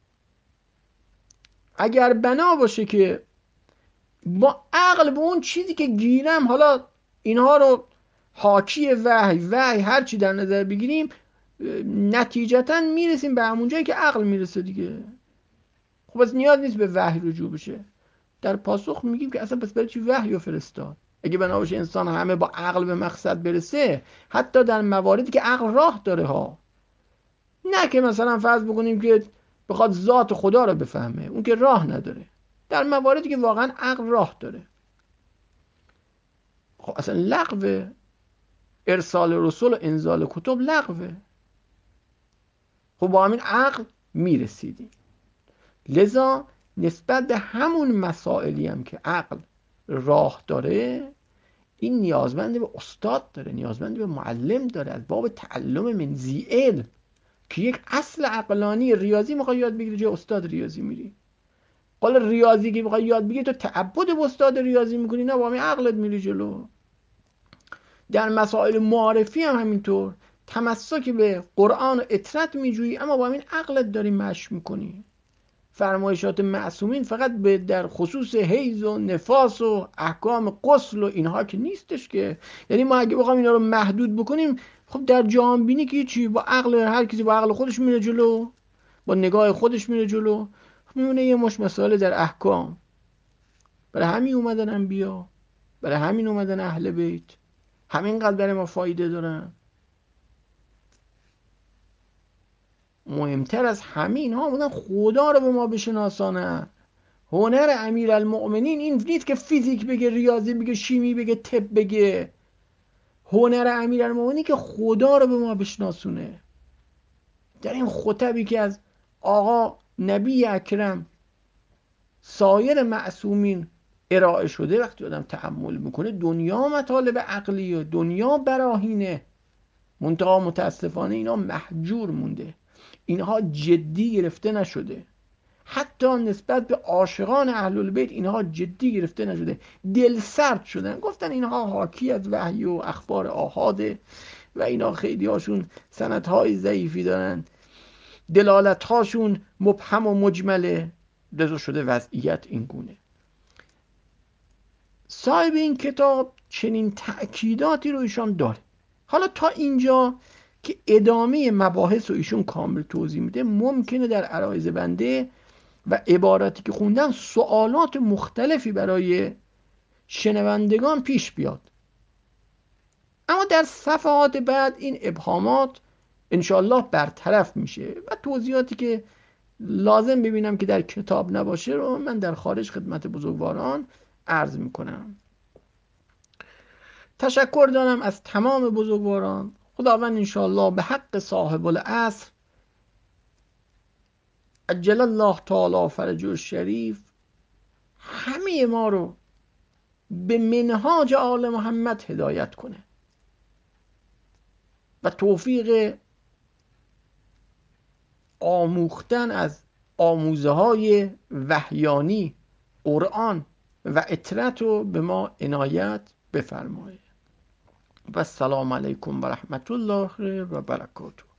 اگر بنا باشه که با عقل به اون چیزی که گیرم، حالا اینها رو حاکی وحی هر چی در نظر بگیریم، نتیجتا میرسیم به همون جایی که عقل میرسه دیگه. خب بس نیاز نیست به وحی رجوع بشه. در پاسخ میگیم که اصلا پس برای چی وحی رو فرستاد؟ اگه بنا باشه انسان همه با عقل به مقصد برسه، حتی در مواردی که عقل راه داره ها، نه که مثلا فرض بکنیم که بخواد ذات خدا رو بفهمه، اون که راه نداره. در مواردی که واقعا عقل راه داره، خب اصلا لغوه. ارسال رسول و انزال کتب لغوه. خب با همین عقل میرسیدیم. لذا نسبت به همون مسائلی هم که عقل راه داره، این نیازمند به استاد داره، نیازمند به معلم داره، از باب تعلم من ذی علم، که یک اصل عقلانی. ریاضی میخوای یاد بگیری، جای استاد ریاضی میری. حالا ریاضی که میخوای یاد بگیری، تو تعبد به استاد ریاضی میکنی، نه با همین عقلت میری جلو. در مسائل معارفی هم همینطور، تمسک به قرآن و اطرت میجویی، اما با همین عقلت داری مشق میکنی. فرمایشات معصومین فقط به در خصوص حیض و نفاس و احکام غسل و اینها که نیستش که. یعنی ما اگه بخوام اینا رو محدود بکنیم، خب در جهان بینی که چی؟ با عقل هر کسی با عقل خودش میره جلو، با نگاه خودش میره جلو، میونه یه مش مسائل در احکام. برای همین اومدن انبیا، برای همین اومدن اهل بیت، همینقدر برای ما فایده دارن. مهمتر از همین ها بودن خدا رو به ما بشناسانه. هنر امیرالمؤمنین این نیست که فیزیک بگه، ریاضی بگه، شیمی بگه، طب بگه. هنر امیرالمؤمنین که خدا رو به ما بشناسونه. در این خطبی که از آقا نبی اکرم سایر معصومین ارائه شده، وقتی آدم تأمل میکنه، دنیا مطالب عقلیه، دنیا براهینه، منتها متاسفانه اینا محجور مونده، اینها جدی گرفته نشده. حتی نسبت به عاشقان اهل البیت اینها جدی گرفته نشده، دل سرد شدن، گفتن اینها حاکی از وحی و اخبار آحاده و اینا خیلی هاشون سندهای ضعیفی دارن، دلالت هاشون مبهم و مجمله. لذا شده وضعیت این گونه. صاحب این کتاب چنین تأکیداتی رو ایشان داره. حالا تا اینجا که ادامه مباحث رو ایشون کامل توضیح میده، ممکنه در عرایض بنده و عبارتی که خوندم سوالات مختلفی برای شنوندگان پیش بیاد، اما در صفحات بعد این ابهامات انشاءالله برطرف میشه و توضیحاتی که لازم ببینم که در کتاب نباشه رو من در خارج خدمت بزرگواران عرض میکنم. تشکر دارم از تمام بزرگواران. خداوند انشاءالله به حق صاحب العصر عجل الله تعالی فرجه الشریف همه ما رو به منهاج آل محمد هدایت کنه و توفیق آموختن از آموزه های وحیانی قرآن و اطرت رو به ما عنایت بفرمایه. و السلام علیکم و رحمت الله و برکاته.